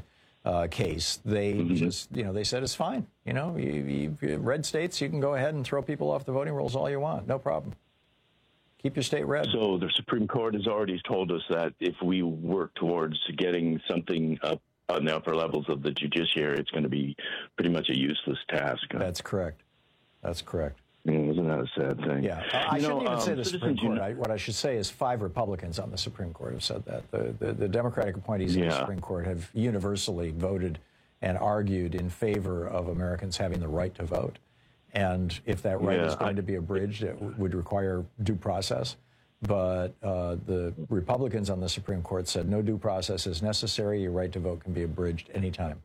Speaker 15: uh, case. They mm-hmm. just, you know, they said it's fine. You know, you, you, red states, you can go ahead and throw people off the voting rolls all you want. No problem. Keep your state red.
Speaker 16: So the Supreme Court has already told us that if we work towards getting something up on the upper levels of the judiciary, it's going to be pretty much a useless task.
Speaker 15: That's correct. That's correct.
Speaker 16: Yeah, isn't that a sad thing?
Speaker 15: Yeah. I
Speaker 16: you
Speaker 15: shouldn't
Speaker 16: know,
Speaker 15: even
Speaker 16: um,
Speaker 15: say the Supreme Court.
Speaker 16: You know,
Speaker 15: I, what I should say is five Republicans on the Supreme Court have said that. The, the, the Democratic appointees
Speaker 16: yeah.
Speaker 15: in the Supreme Court have universally voted and argued in favor of Americans having the right to vote. And if that right
Speaker 16: yeah,
Speaker 15: is going
Speaker 16: I,
Speaker 15: to be abridged, it w- would require due process. But uh, the Republicans on the Supreme Court said no due process is necessary. Your right to vote can be abridged anytime,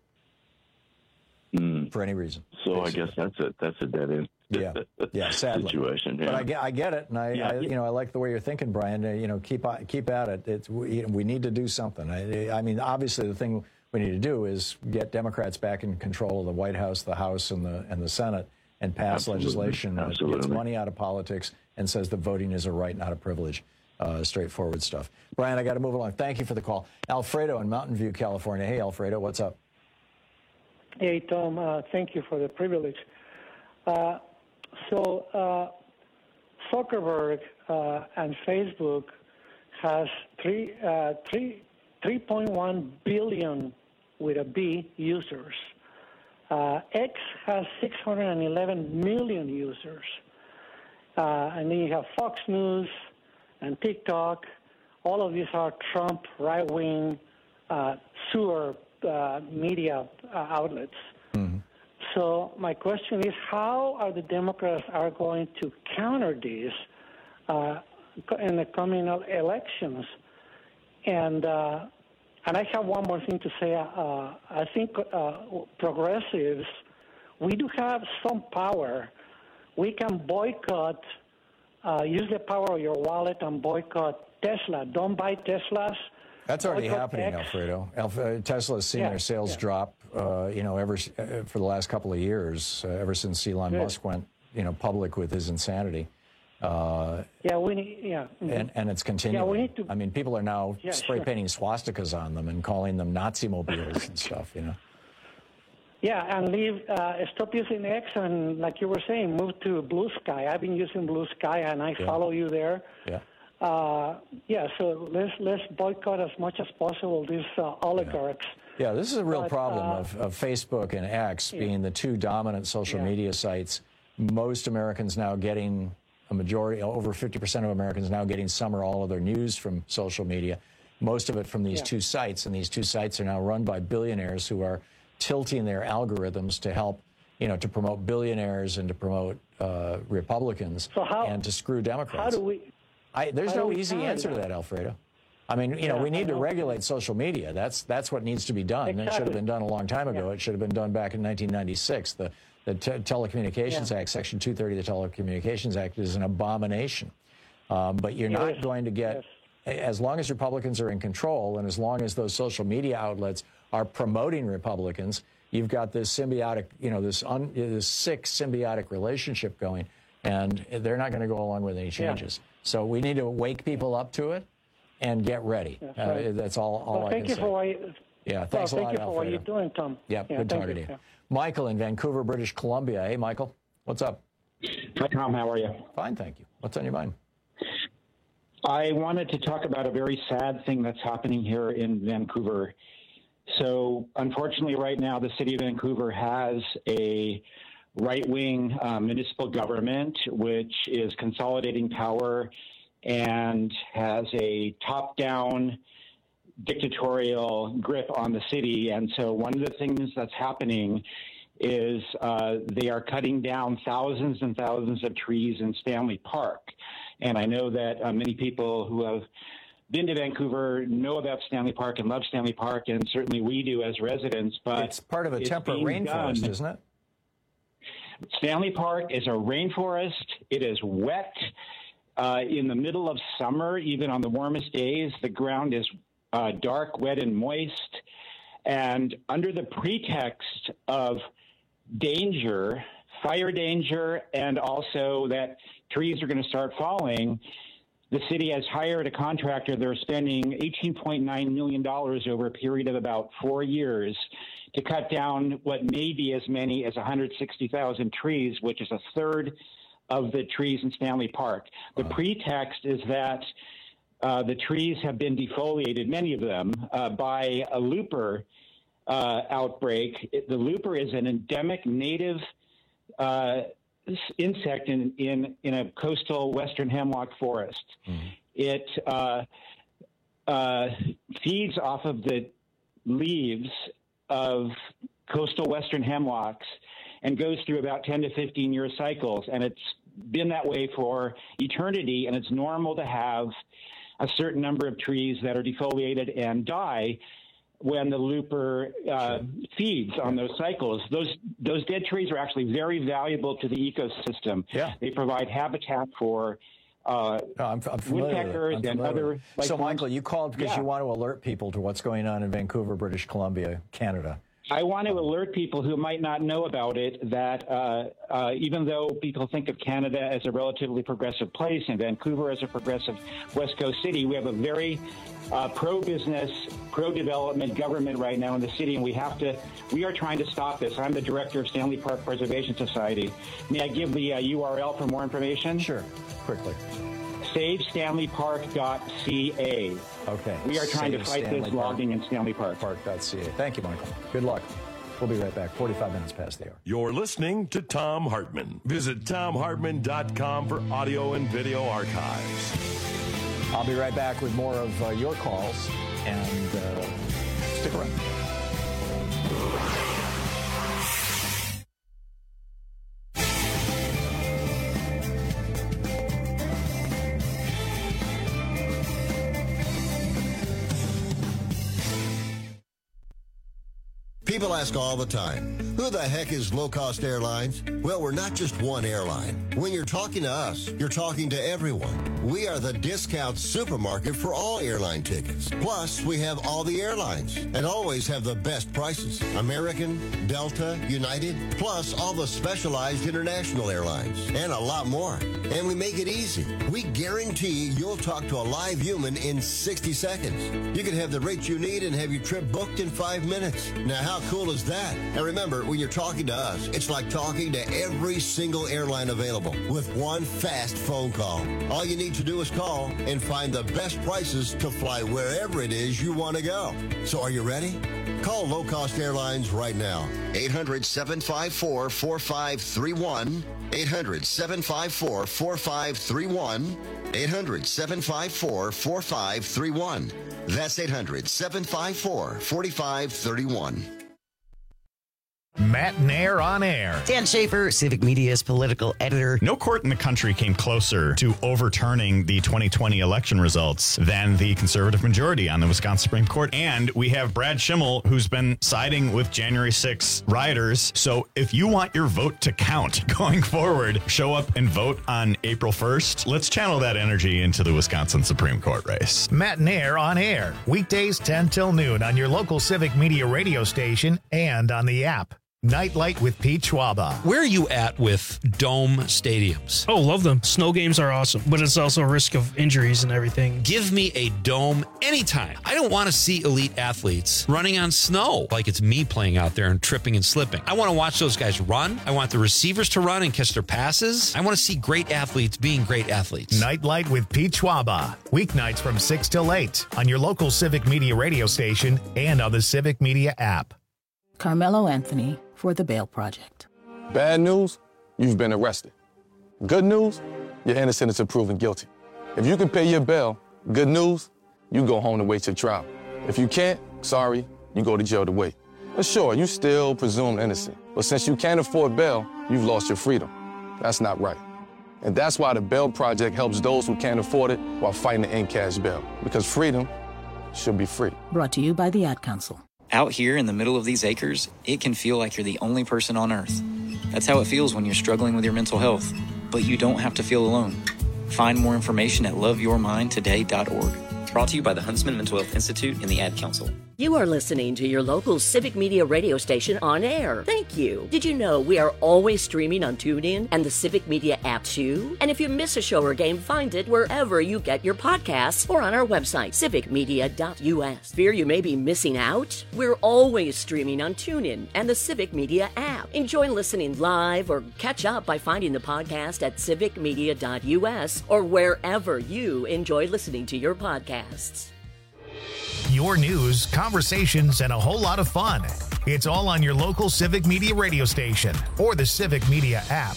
Speaker 16: mm.
Speaker 15: for any reason.
Speaker 16: So
Speaker 15: basically.
Speaker 16: I guess that's a that's a dead end.
Speaker 15: Yeah, yeah, sadly.
Speaker 16: Situation. Yeah.
Speaker 15: But I get, I get it, and I,
Speaker 16: yeah.
Speaker 15: I, you know, I like the way you're thinking, Brian. Uh, you know, keep keep at it. It's we, we need to do something. I, I mean, obviously, the thing we need to do is get Democrats back in control of the White House, the House, and the and the Senate, and pass
Speaker 16: Absolutely.
Speaker 15: legislation that
Speaker 16: Absolutely.
Speaker 15: gets money out of politics and says that voting is a right, not a privilege. Uh, straightforward stuff. Brian, I got to move along. Thank you for the call. Alfredo in Mountain View, California. Hey, Alfredo, what's up?
Speaker 8: Hey, Tom. Uh, thank you for the privilege. Uh, so, uh, Zuckerberg uh, and Facebook has three, uh, three, three point one billion with a B users. Uh, X has six hundred eleven million users. Uh, and then you have Fox News and TikTok. All of these are Trump right-wing uh, sewer uh, media uh, outlets. Mm-hmm. So my question is, how are the Democrats are going to counter this uh, in the coming elections? And uh, and I have one more thing to say. Uh, I think uh, progressives, we do have some power. We can boycott. Uh, use the power of your wallet and boycott Tesla. Don't buy Teslas.
Speaker 15: That's already
Speaker 8: boycott
Speaker 15: happening,
Speaker 8: X.
Speaker 15: Alfredo. Alf- Tesla's seen
Speaker 8: Yeah,
Speaker 15: their sales
Speaker 8: yeah.
Speaker 15: drop, uh, you know, ever uh, for the last couple of years, uh, ever since Elon
Speaker 8: Good.
Speaker 15: Musk went, you know, public with his insanity. Uh,
Speaker 8: Yeah, we need. Yeah, mhm.
Speaker 15: and, and it's continuing.
Speaker 8: Yeah, we need to.
Speaker 15: I mean, people are now
Speaker 8: Yeah,
Speaker 15: spray
Speaker 8: sure.
Speaker 15: painting swastikas on them and calling them Nazi mobiles and stuff, you know.
Speaker 8: Yeah, and leave. Uh, stop using X, and like you were saying, move to Blue Sky. I've been using Blue Sky, and I
Speaker 15: Yeah.
Speaker 8: follow you there.
Speaker 15: Yeah.
Speaker 8: Uh, yeah, so let's let's boycott as much as possible these uh, oligarchs.
Speaker 15: Yeah, this is a real
Speaker 8: But,
Speaker 15: problem
Speaker 8: uh,
Speaker 15: of, of Facebook and X
Speaker 8: yeah.
Speaker 15: being the two dominant social
Speaker 8: Yeah.
Speaker 15: media sites. Most Americans now getting a majority, over fifty percent of Americans now getting some or all of their news from social media. Most of it from these
Speaker 8: Yeah.
Speaker 15: two sites, and these two sites are now run by billionaires who are tilting their algorithms to help, you know, to promote billionaires and to promote uh, Republicans
Speaker 8: So how-
Speaker 15: and to screw Democrats.
Speaker 8: How do we?
Speaker 15: I, there's
Speaker 8: how do
Speaker 15: no
Speaker 8: we
Speaker 15: easy
Speaker 8: counter
Speaker 15: answer to
Speaker 8: that?
Speaker 15: that, Alfredo. I mean, you know,
Speaker 8: Yeah,
Speaker 15: we
Speaker 8: I
Speaker 15: need to
Speaker 8: know.
Speaker 15: regulate social media. That's that's what needs to be done. It should have
Speaker 8: Exactly.
Speaker 15: been done a long time ago.
Speaker 8: Yeah.
Speaker 15: It should have been done back in nineteen ninety-six. The the te- Telecommunications
Speaker 8: Yeah.
Speaker 15: Act, Section two thirty of the Telecommunications Act, is an abomination. Um, but you're
Speaker 8: It
Speaker 15: not
Speaker 8: is.
Speaker 15: going to get, as long as Republicans are in control, and as long as those social media outlets are promoting Republicans, you've got this symbiotic, you know, this un, this sick symbiotic relationship going, and they're not going to go along with any changes. So we need to wake people up to it and get ready.
Speaker 8: That's
Speaker 15: Uh,
Speaker 8: right.
Speaker 15: that's all, all
Speaker 8: Well,
Speaker 15: I
Speaker 8: thank
Speaker 15: can
Speaker 8: you
Speaker 15: say.
Speaker 8: for what you,
Speaker 15: Yeah, thanks
Speaker 8: well,
Speaker 15: a lot,
Speaker 8: thank you for what
Speaker 15: Alfredo.
Speaker 8: you're doing, Tom.
Speaker 15: Yep,
Speaker 8: Yeah,
Speaker 15: good
Speaker 8: thank
Speaker 15: talking
Speaker 8: you.
Speaker 15: to you.
Speaker 8: Yeah.
Speaker 15: Michael in Vancouver, British Columbia. Hey, Michael, what's up?
Speaker 18: Hi, Tom. How are you?
Speaker 15: Fine, thank you. What's on your mind?
Speaker 18: I wanted to talk about a very sad thing that's happening here in Vancouver. So, unfortunately, right now, the city of Vancouver has a right-wing uh, municipal government which is consolidating power and has a top-down dictatorial grip on the city. And so one of the things that's happening is uh, they are cutting down thousands and thousands of trees in Stanley Park. And I know that uh, many people who have been to Vancouver know about Stanley Park and love Stanley Park, and certainly we do as residents. But
Speaker 15: It's part of a
Speaker 18: it's
Speaker 15: temperate
Speaker 18: being
Speaker 15: rainforest,
Speaker 18: done.
Speaker 15: isn't it?
Speaker 18: Stanley Park is a rainforest. It is wet. Uh, in the middle of summer, even on the warmest days, the ground is uh, dark, wet, and moist. And under the pretext of danger, fire danger, and also that trees are going to start falling, the city has hired a contractor. They're spending eighteen point nine million dollars over a period of about four years to cut down what may be as many as one hundred sixty thousand trees, which is a third of the trees in Stanley Park. The wow. pretext is that uh, the trees have been defoliated, many of them, uh, by a looper uh, outbreak. It, the looper is an endemic native uh, insect in, in, in a coastal western hemlock forest. Mm-hmm. It uh, uh, feeds off of the leaves of coastal western hemlocks and goes through about ten to fifteen year cycles. And it's been that way for eternity, and it's normal to have a certain number of trees that are defoliated and die when the looper uh, feeds on those cycles. Those those dead trees are actually very valuable to the ecosystem.
Speaker 15: Yeah.
Speaker 18: They provide habitat for uh,
Speaker 15: no, I'm, I'm
Speaker 18: woodpeckers
Speaker 15: I'm
Speaker 18: and other... Like
Speaker 15: so, Michael, you called because
Speaker 18: yeah.
Speaker 15: you want to alert people to what's going on in Vancouver, British Columbia, Canada.
Speaker 18: I want to alert people who might not know about it that uh, uh, even though people think of Canada as a relatively progressive place and Vancouver as a progressive West Coast city, we have a very uh, pro-business, pro-development government right now in the city, and we have to, we are trying to stop this. I'm the director of Stanley Park Preservation Society. May I give the uh, U R L for more information?
Speaker 15: Sure, quickly.
Speaker 18: save stanley park dot c a.
Speaker 15: Okay.
Speaker 18: We are trying
Speaker 15: Save
Speaker 18: to fight
Speaker 15: Stanley
Speaker 18: this
Speaker 15: Park.
Speaker 18: logging in Stanley Park.
Speaker 15: Park dot c a. Thank you, Michael. Good luck. We'll be right back. forty-five minutes past the hour.
Speaker 14: You're listening to Thom Hartmann. Visit thom hartmann dot com for audio and video archives.
Speaker 15: I'll be right back with more of uh, your calls, and uh, stick around.
Speaker 17: People ask all the time, who the heck is Low Cost Airlines? Well, we're not just one airline. When you're talking to us, you're talking to everyone. We are the discount supermarket for all airline tickets. Plus, we have all the airlines and always have the best prices. American, Delta, United, plus all the specialized international airlines and a lot more. And we make it easy. We guarantee you'll talk to a live human in sixty seconds. You can have the rates you need and have your trip booked in five minutes. Now, how cool is that? And remember, when you're talking to us, it's like talking to every single airline available with one fast phone call. All you need to do is call and find the best prices to fly wherever it is you want to go. So are you ready? Call Low Cost Airlines right now. eight hundred, seven five four, four five three one. eight hundred, seven five four, four five three one. eight hundred, seven five four, four five three one. That's eight hundred, seven five four, four five three one.
Speaker 1: Matt Nair on air.
Speaker 19: Dan Schaefer, Civic Media's political editor.
Speaker 20: No court in the country came closer to overturning the twenty twenty election results than the conservative majority on the Wisconsin Supreme Court. And we have Brad Schimmel, who's been siding with January sixth rioters. So if you want your vote to count going forward, show up and vote on April first. Let's channel that energy into the Wisconsin Supreme Court race.
Speaker 1: Matt Nair on air. Weekdays ten till noon on your local Civic Media radio station and on the app. Nightlight with Pete Schwaba.
Speaker 11: Where are you at with dome stadiums?
Speaker 21: Oh, love them. Snow games are awesome, but it's also a risk of injuries and everything.
Speaker 11: Give me a dome anytime. I don't want to see elite athletes running on snow like it's me playing out there and tripping and slipping. I want to watch those guys run. I want the receivers to run and catch their passes. I want to see great athletes being great athletes.
Speaker 1: Nightlight with Pete Schwaba. Weeknights from six till eight on your local Civic Media radio station and on the Civic Media app.
Speaker 22: Carmelo Anthony for the Bail Project.
Speaker 23: Bad news, you've been arrested. Good news, you're innocent until proven guilty. If you can pay your bail, good news, you go home to wait your trial. If you can't, sorry, you go to jail to wait. But sure, you still presumed innocent. But since you can't afford bail, you've lost your freedom. That's not right. And that's why the Bail Project helps those who can't afford it while fighting to end cash bail. Because freedom should be free.
Speaker 22: Brought to you by the Ad Council.
Speaker 26: Out here in the middle of these acres, it can feel like you're the only person on Earth. That's how it feels when you're struggling with your mental health. But you don't have to feel alone. Find more information at love your mind today dot org. Brought to you by the Huntsman Mental Health Institute and the Ad Council.
Speaker 2: You are listening to your local Civic Media radio station on air. Thank you. Did you know we are always streaming on TuneIn and the Civic Media app too? And if you miss a show or game, find it wherever you get your podcasts or on our website, civic media dot u s. Fear you may be missing out? We're always streaming on TuneIn and the Civic Media app. Enjoy listening live or catch up by finding the podcast at civic media dot u s or wherever you enjoy listening to your podcasts.
Speaker 1: Your news, conversations, and a whole lot of fun. It's all on your local Civic Media radio station or the Civic Media app.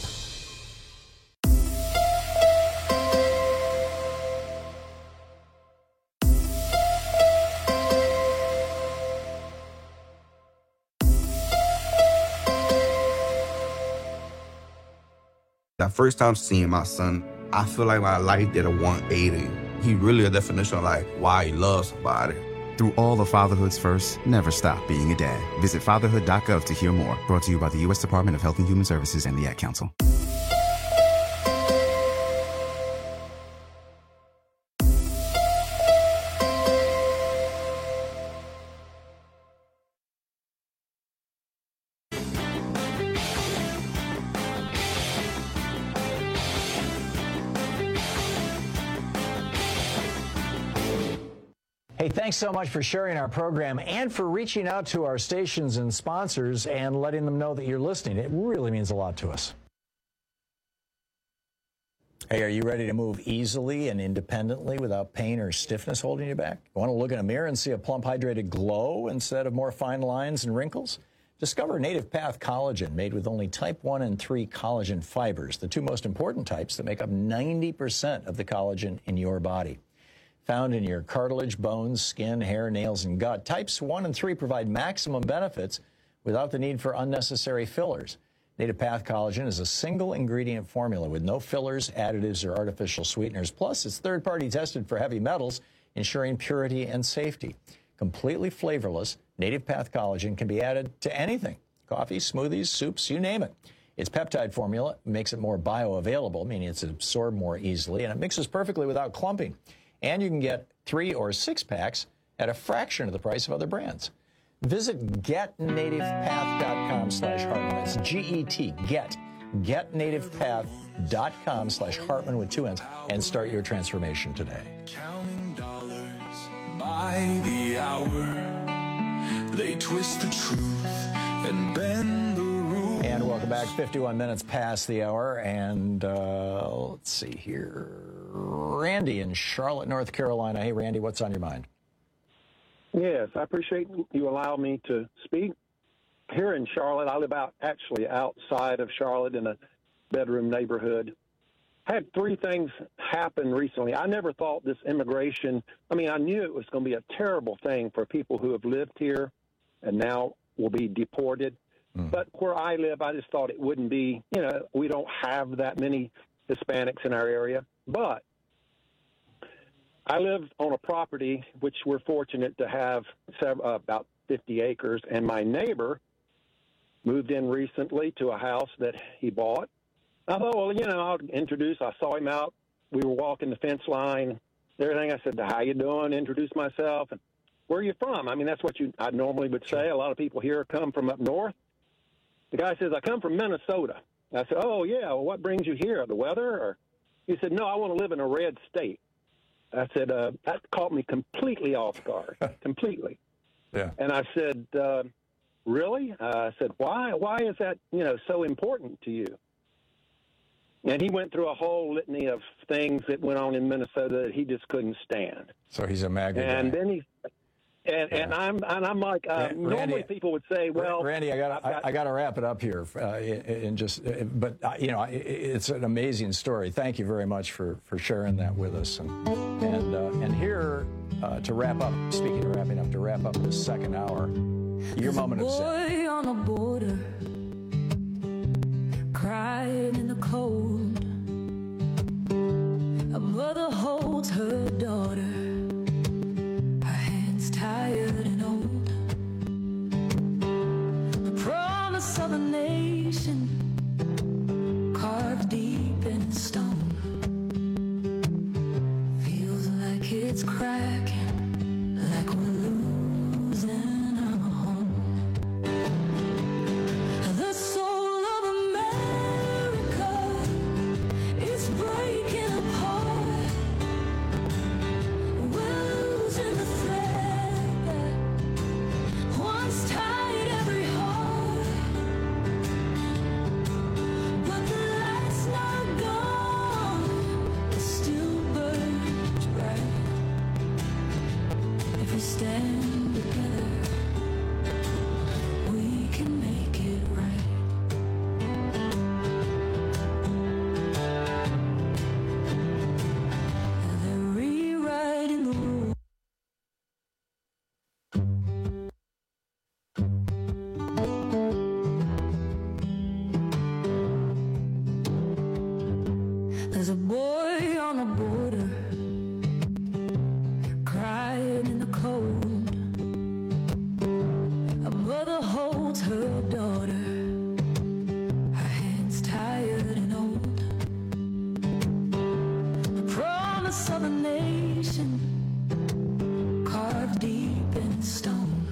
Speaker 3: That first time seeing my son, I feel like my life did a one eighty. He really a definition of like why he loves somebody.
Speaker 4: Through all of fatherhood's firsts, never stop being a dad. Visit fatherhood dot gov to hear more. Brought to you by the U S Department of Health and Human Services and the Ad Council.
Speaker 15: Hey, thanks so much for sharing our program and for reaching out to our stations and sponsors and letting them know that you're listening. It really means a lot to us. Hey, are you ready to move easily and independently without pain or stiffness holding you back? Want to look in a mirror and see a plump, hydrated glow instead of more fine lines and wrinkles? Discover Native Path Collagen, made with only type one and three collagen fibers, the two most important types that make up ninety percent of the collagen in your body. Found in your cartilage, bones, skin, hair, nails, and gut, types one and three provide maximum benefits without the need for unnecessary fillers. Native Path Collagen is a single ingredient formula with no fillers, additives, or artificial sweeteners. Plus, it's third-party tested for heavy metals, ensuring purity and safety. Completely flavorless, Native Path Collagen can be added to anything: coffee, smoothies, soups, you name it. Its peptide formula makes it more bioavailable, meaning it's absorbed more easily, and it mixes perfectly without clumping. And you can get three or six packs at a fraction of the price of other brands. Visit get native path dot com slash Hartman. That's G E T, get, get native path dot com slash Hartman with two N's, and start your transformation today.
Speaker 5: Counting dollars by the hour, they twist the truth and bend the rules.
Speaker 15: And welcome back. fifty-one minutes past the hour, and uh, let's see here. Randy in Charlotte, North Carolina. Hey, Randy, what's on your mind?
Speaker 24: Yes, I appreciate you allowing me to speak. Here in Charlotte, I live out actually outside of Charlotte in a bedroom neighborhood. I had three things happen recently. I never thought this immigration, I mean, I knew it was going to be a terrible thing for people who have lived here and now will be deported. Mm. But where I live, I just thought it wouldn't be, you know, we don't have that many Hispanics in our area. But I live on a property which we're fortunate to have several, uh, about fifty acres, and my neighbor moved in recently to a house that he bought. I thought, well, you know, I'll introduce. I saw him out. We were walking the fence line, everything. I said, how you doing? Introduce myself. And where are you from? I mean, that's what you I normally would say. A lot of people here come from up north. The guy says, I come from Minnesota. I said, oh, yeah, well, what brings you here? The weather? Or he said, no, I want to live in a red state. I said, uh, that caught me completely off guard, completely.
Speaker 15: Yeah.
Speaker 24: And I said, uh, really? Uh, I said, why? Why is that, you know, so important to you? And he went through a whole litany of things that went on in Minnesota that he just couldn't stand.
Speaker 15: So he's a MAGA
Speaker 24: And
Speaker 15: guy.
Speaker 24: then he, and, yeah. and I'm and I'm like, uh,
Speaker 15: Randy,
Speaker 24: normally people would say, well,
Speaker 15: Randy, I got I, I got to wrap it up here, uh, and just, uh, but uh, you know, it, it's an amazing story. Thank you very much for for sharing that with us, and and uh, and here uh, to wrap up. Speaking of wrapping up, to wrap up this second hour, your moment of zen.
Speaker 25: Boy on the border, crying in the cold. A mother holds her daughter. Tired and old. The promise of a nation carved deep in stone feels like it's cracking, like we're losing stand together, we can make it right. They're rewriting the rules. There's a boy on the border crying in the cold. A mother holds her daughter, her hands tired and old. The promise of a nation carved deep in stone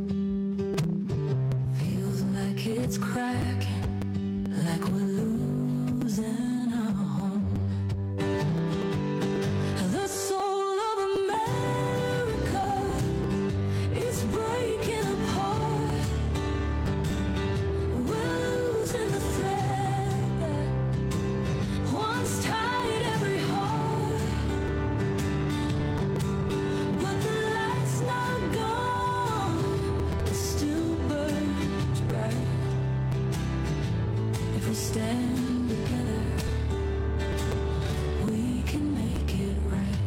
Speaker 25: feels like it's cracking, like we're losing our home. The soul of America is breaking apart. We're losing the thread that once tied every heart. But the light's not gone, it still burns bright. If we stand together, we can make it right.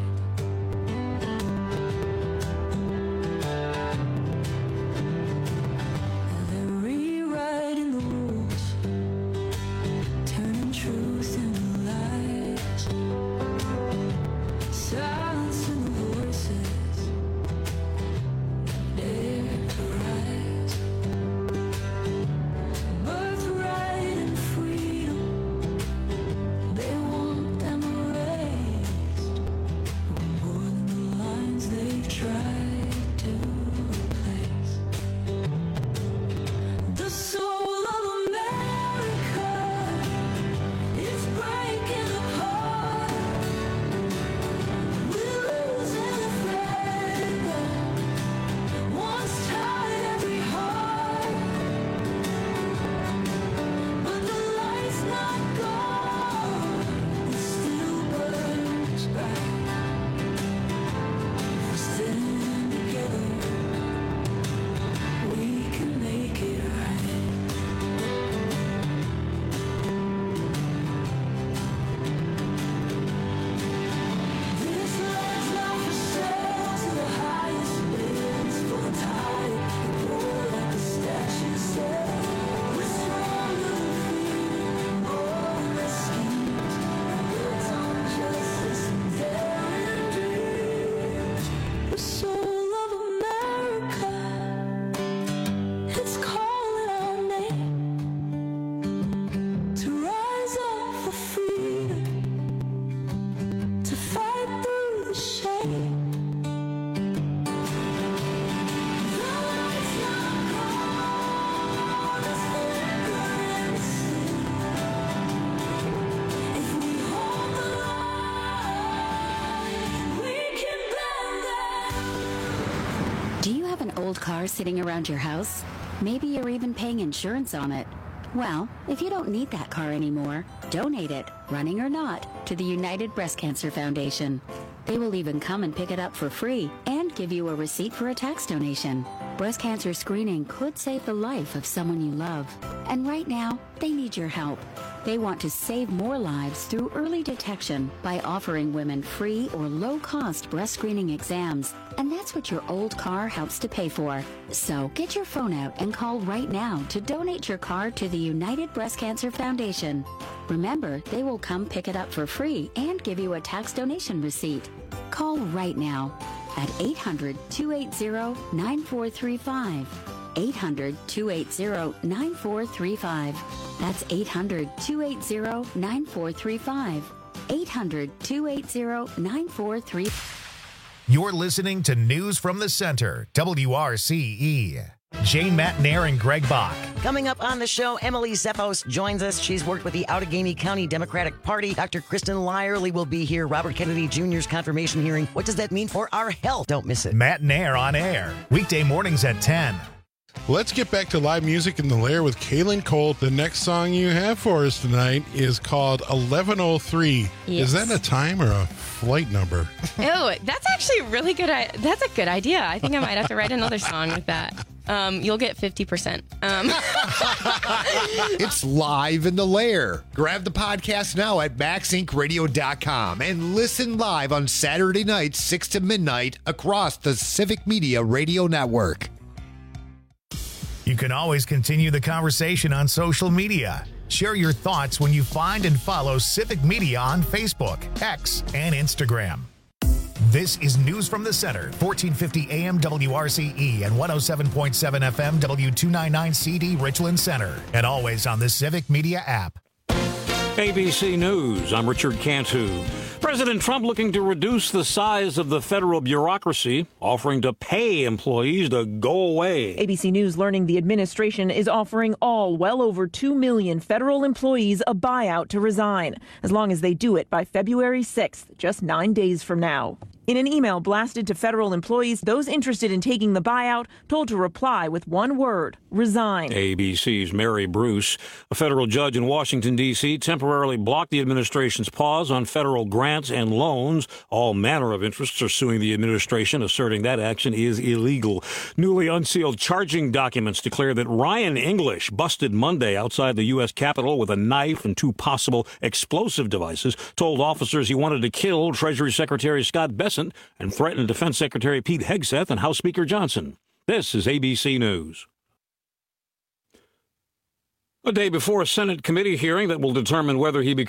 Speaker 25: They're rewriting the rules, turning truth into lies, silencing the voices that dare to rise. Birthright and freedom, they want them erased. More than the lines they've tried to replace. The soul of America is breaking apart. We're losing the thread that once tied every heart. But the light's not gone, it still burns bright. If we stand together, we can make it right. This land's not for sale to the highest bids, for the tide to roll like a statue said. We're stronger than fear, more than schemes, built on justice and daring dreams. The soul of America, it's calling our name to rise up for freedom, to fight through the shame. The light's not gone, it's flickering still. If we hold the line, we can bend that.
Speaker 6: Do you have an old car sitting around your house? Maybe you're even paying insurance on it. Well, if you don't need that car anymore, donate it, running or not, to the United Breast Cancer Foundation. They will even come and pick it up for free and give you a receipt for a tax donation. Breast cancer screening could save the life of someone you love. And right now, they need your help. They want to save more lives through early detection by offering women free or low-cost breast screening exams. And that's what your old car helps to pay for. So get your phone out and call right now to donate your car to the United Breast Cancer Foundation. Remember, they will come pick it up for free and give you a tax donation receipt. Call right now at eight hundred, two eight zero, nine four three five. eight hundred, two eight zero, nine four three five. That's eight hundred, two eight zero, nine four three five. eight hundred, two eight zero, nine four three five.
Speaker 1: You're listening to News from the Center, W R C E. Jane Matnair and Greg Bach.
Speaker 19: Coming up on the show, Emily Zephos joins us. She's worked with the Outagamie County Democratic Party. Doctor Kristen Lyerly will be here. Robert Kennedy Junior's confirmation hearing. What does that mean for our health? Don't miss it.
Speaker 1: Matnair on air, weekday mornings at ten.
Speaker 7: Let's get back to live music in the Lair with Kaylin Cole. The next song you have for us tonight is called eleven oh three.
Speaker 9: Yes.
Speaker 7: Is that a time or a flight number?
Speaker 9: Oh, that's actually really good. I- That's a good idea. I think I might have to write another song with that. Um, you'll get fifty percent. Um.
Speaker 10: It's live in the Lair. Grab the podcast now at max inc radio dot com and listen live on Saturday nights, six to midnight, across the Civic Media Radio Network.
Speaker 1: You can always continue the conversation on social media. Share your thoughts when you find and follow Civic Media on Facebook, X, and Instagram. This is News from the Center, fourteen fifty A M W R C E and one oh seven point seven F M W two ninety-nine C D Richland Center, and always on the Civic Media app.
Speaker 12: A B C News, I'm Richard Cantu. President Trump looking to reduce the size of the federal bureaucracy, offering to pay employees to go away.
Speaker 13: A B C News learning the administration is offering all well over two million federal employees a buyout to resign, as long as they do it by February sixth, just nine days from now. In an email blasted to federal employees, those interested in taking the buyout told to reply with one word: resign.
Speaker 12: A B C's Mary Bruce. A federal judge in Washington, D C temporarily blocked the administration's pause on federal grants and loans. All manner of interests are suing the administration, asserting that action is illegal. Newly unsealed charging documents declare that Ryan English busted Monday outside the U S Capitol with a knife and two possible explosive devices, told officers he wanted to kill Treasury Secretary Scott Bessent and threatened Defense Secretary Pete Hegseth and House Speaker Johnson. This is A B C News. A day before a Senate committee hearing that will determine whether he becomes